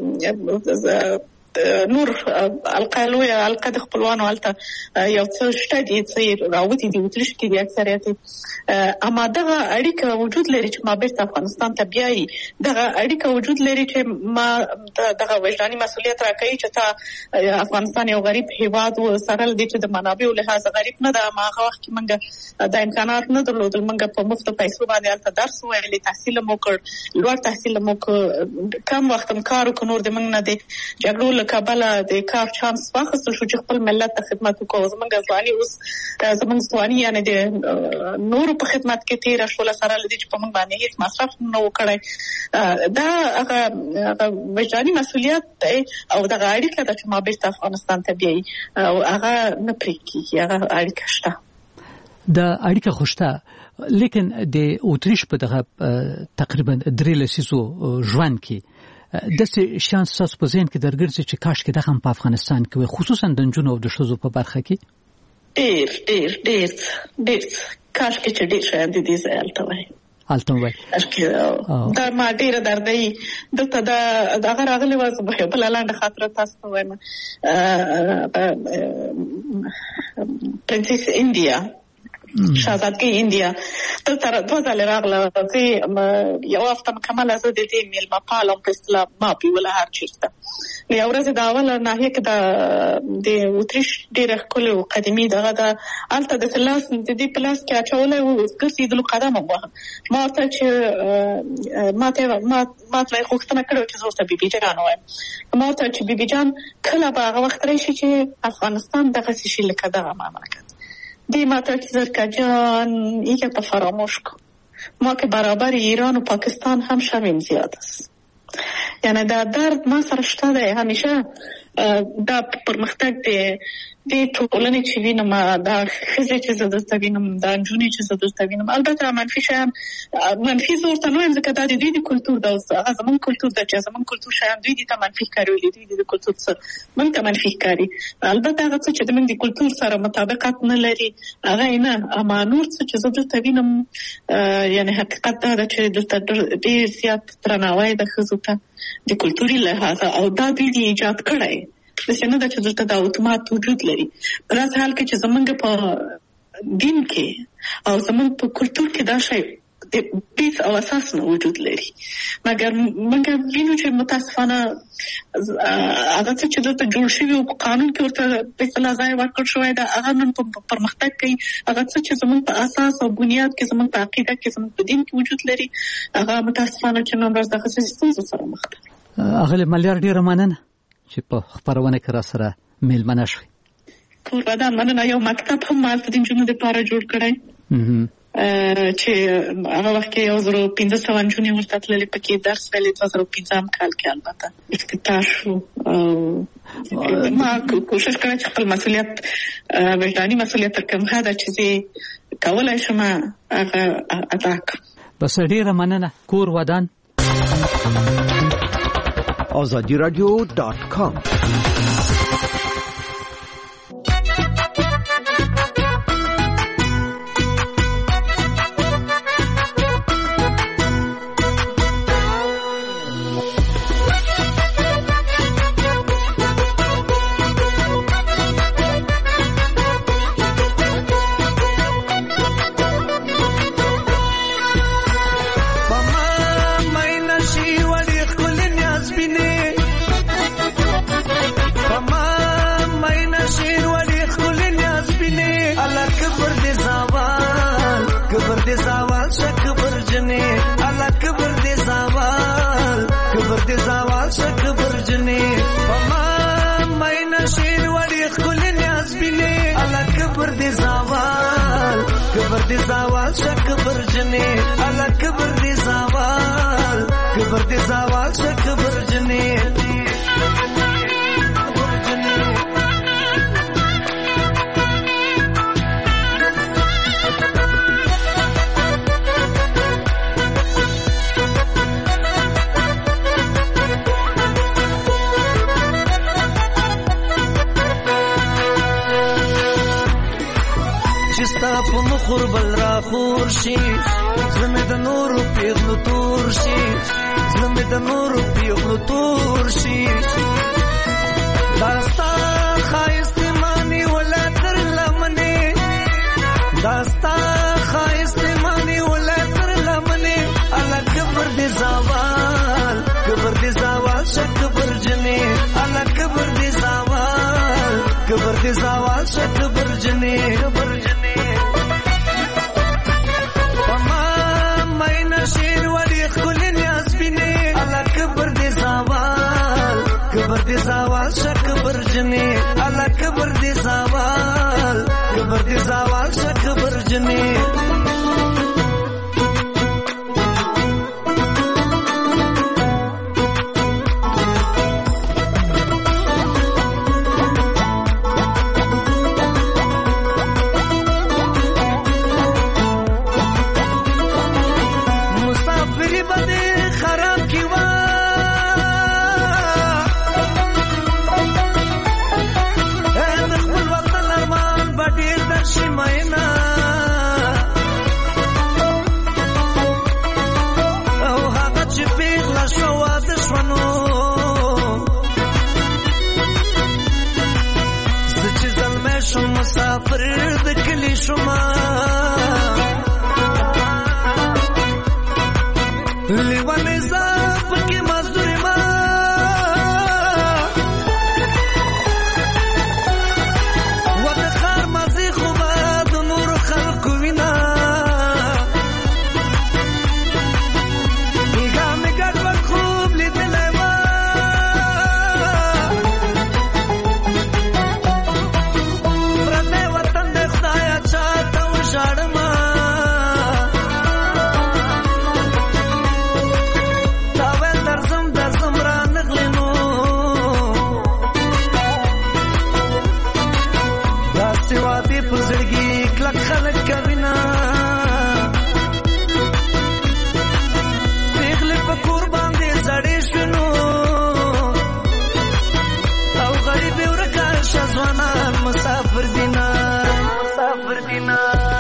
د نور القا لویه القا د خپلوانو هلته یو څه شته دي څه راوتي دي اتریش کې دي اکثریت. اما دغه اړیکه وجود لري چې ما بیرته افغانستان ته بیایي، دغه اړیکه وجود لري چې ما دغه وجداني مسؤلیت راکوي چې تا افغانستان یو غریب هیواد و سره دي چې د منابعو لحاظ غریب نه ده. اما هغه وخت کې موږ د امکانات نه درلودل، موږ په مفتو پیسو باندې هلته درس وویلې، تحصیل مو کړ، لوړ تحصیل مو کړ، کم وخت هم کار وکړو، نور د موږ نه د جګړو له کبله د کار چانس واخیستل شو چې خپل ملت ته خدمت وکړو. زموږ ځواني اوس زموږ ځواني یعنې د نورو په خدمت کې تېره شوله سره له دې چې په موږ باندې هېڅ مصرف نه و کړی. دا هغه وجداني مسؤلیت دی او دغه اړیکه ده چې ما بیرته افغانستان ته بیایي او هغه نه پرې کېږي، هغه اړیکه شته. دا اړیکه خو شته، لیکن د اتریش په دغه تقریبا درې لسیزو ژوند کې داسې شیان ستاسو په ذهن کې درګرځي چې کاشکې دغه هم په افغانستان کې وي، خصوصا د نجونو او د ښځو په برخه کې؟ ډېر ډېر ډېر ډېر کاشکې چې ډېر شیان د دې ځای هلته وای هلته وای دا ما ډېره دردوي. دلته د هغه راغلې وه، زه به یو بله لنډه خاطره تاسو ته وایم. پرنسس انډیا شهزادګۍ انډیا دلته دوه ځلې راغله. زه یو هفته مکمله زه د دې میلمه پال په اصطلاح ما بیوله هر چېرته. یو ورځ د اوله ناحیه کې د اتریش ډېره ښکلې و قدیمي دغه ده، هلته داسې لاس د دې په لاس کې اچولی و، ګرځېدلو قدم هم وهم. ما ورته چې ما ته ما ته یې غوښتنه کړې وه چې زه ورته بیبي جان ووایم. ما ورته چې بیبي جان کله به هغه وخت راشي چې افغانستان دغسې شي لکه دغه مملکت. دی ما ته چې زرکه جان یکه تا فراموش کن، ما که برابر ایران و پاکستان هم شویم زیاد است. یعنی دا درد ما سره شته دی، همیشه دا پرمختګ دی د ټولنې چې وینم، دا ښځې چې زه دلته وینم، دا نجونې چې زه دلته وینم. البته منفي شیان منفي زه ورته نه وایم ځکه دا د دوی د کلتور ده، هغه زموږ کلتور ده چې زموږ کلتور شیان دوی دې ته منفي ښکاري، ولې دوی د کلتور څه موږ ته منفي ښکاري. البته هغه څه چې د موږ د کلتور سره مطابقت نه لري هغه یې نه. اما نور څه چې زه دلته وینم یعنې حقیقت دا ده چې دلته ډېر زیات درناوی د ښځو ته د کلتوري لحاظه او دا دوی دې ایجاد کړی. داسې نه ده چې دلته دا اتومات وجود لري. په داسې حال کې چې زموږ په دین کې او زموږ په کلتور کې دا شی د بیس او اساس نه وجود لري، مګر موږ وینو چې متاسفانه هغه څه چې دلته جوړ شوي او په قانون کې ورته په اصطلاح ځای ورکړل شوی ده هغه نن پرمختګ کوي. هغه څه چې زموږ په اساس او بنیاد کې زموږ په عقیده کې زموږ په دین کې وجود لري هغه متاسفانه چې نن ورځ دغه ستونزو سره مخ ده. اغلې ملیار ډېره مننه چې په خبرونه کې را سره میلمنه شوي. قربان مننه. یو مکتب هم ما د نجونو دپاره جوړ کړی چې هغه وخت کې یو زرو پنځه سوه نجونې ورته تللې، پکې درس ویلې. دوه زره پنځم کال کې البته افتتاح شو. ما کوشش کړی چې خپل مسؤلیت وجداني مسؤلیت تر کوم حده چې زه کولی شم هغه ادا کړم. بس ډیره مننه. کور ودان. آزادی رادیو دات کام. خوربل را خور شي زمه د نور پیغلو تور شي زمه د نور پیغلو تور شي داستا خایست مانی ولا تر لمنه داستا خایست مانی ولا تر لمنه الله کبر دې زوال کبر دې زوال شک برجنه الله کبر دې زوال کبر دې زوال شک برجنه برجنه کبر دې زوال شک برجنه الله کبر دې زوال کبر دې زوال شک برجنه مسافر د کلی شما لیوانه زاپ کې مزدوري ما وته خار مزي خو د نور خلق وینا میګه میګه ټول خوب لیدلای ما مسافر دینا مسافر دینا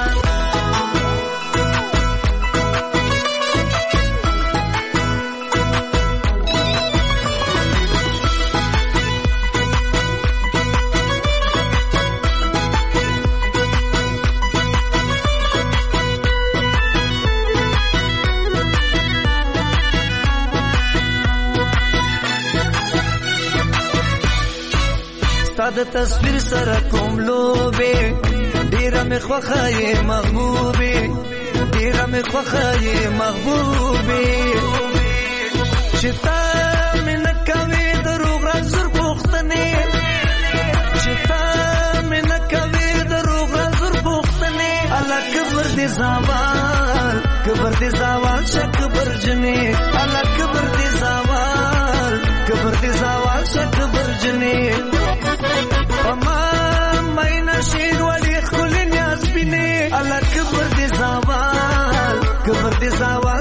د تصویر سره کوم لوبه ډیره مې خوخه محبوبه ډیره مې خوخه محبوبه چې تا مې نکوي دروغ راځر پوښتنه چې تا مې نکوي دروغ راځر پوښتنه الله کبر دې زوال کبر دې زوال شک برجنه الله کبر دې زوال کبر دې زوال شک برجنه اما ماینا شیر ولی خل نیاز بینه الله کبر دې زوال کبر دې زوال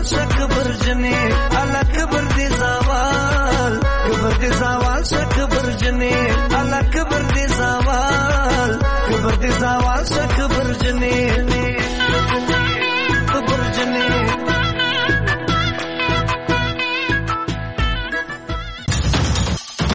زوال شک برجنی الله کبر دې زوال کبر دې زوال شک برجنی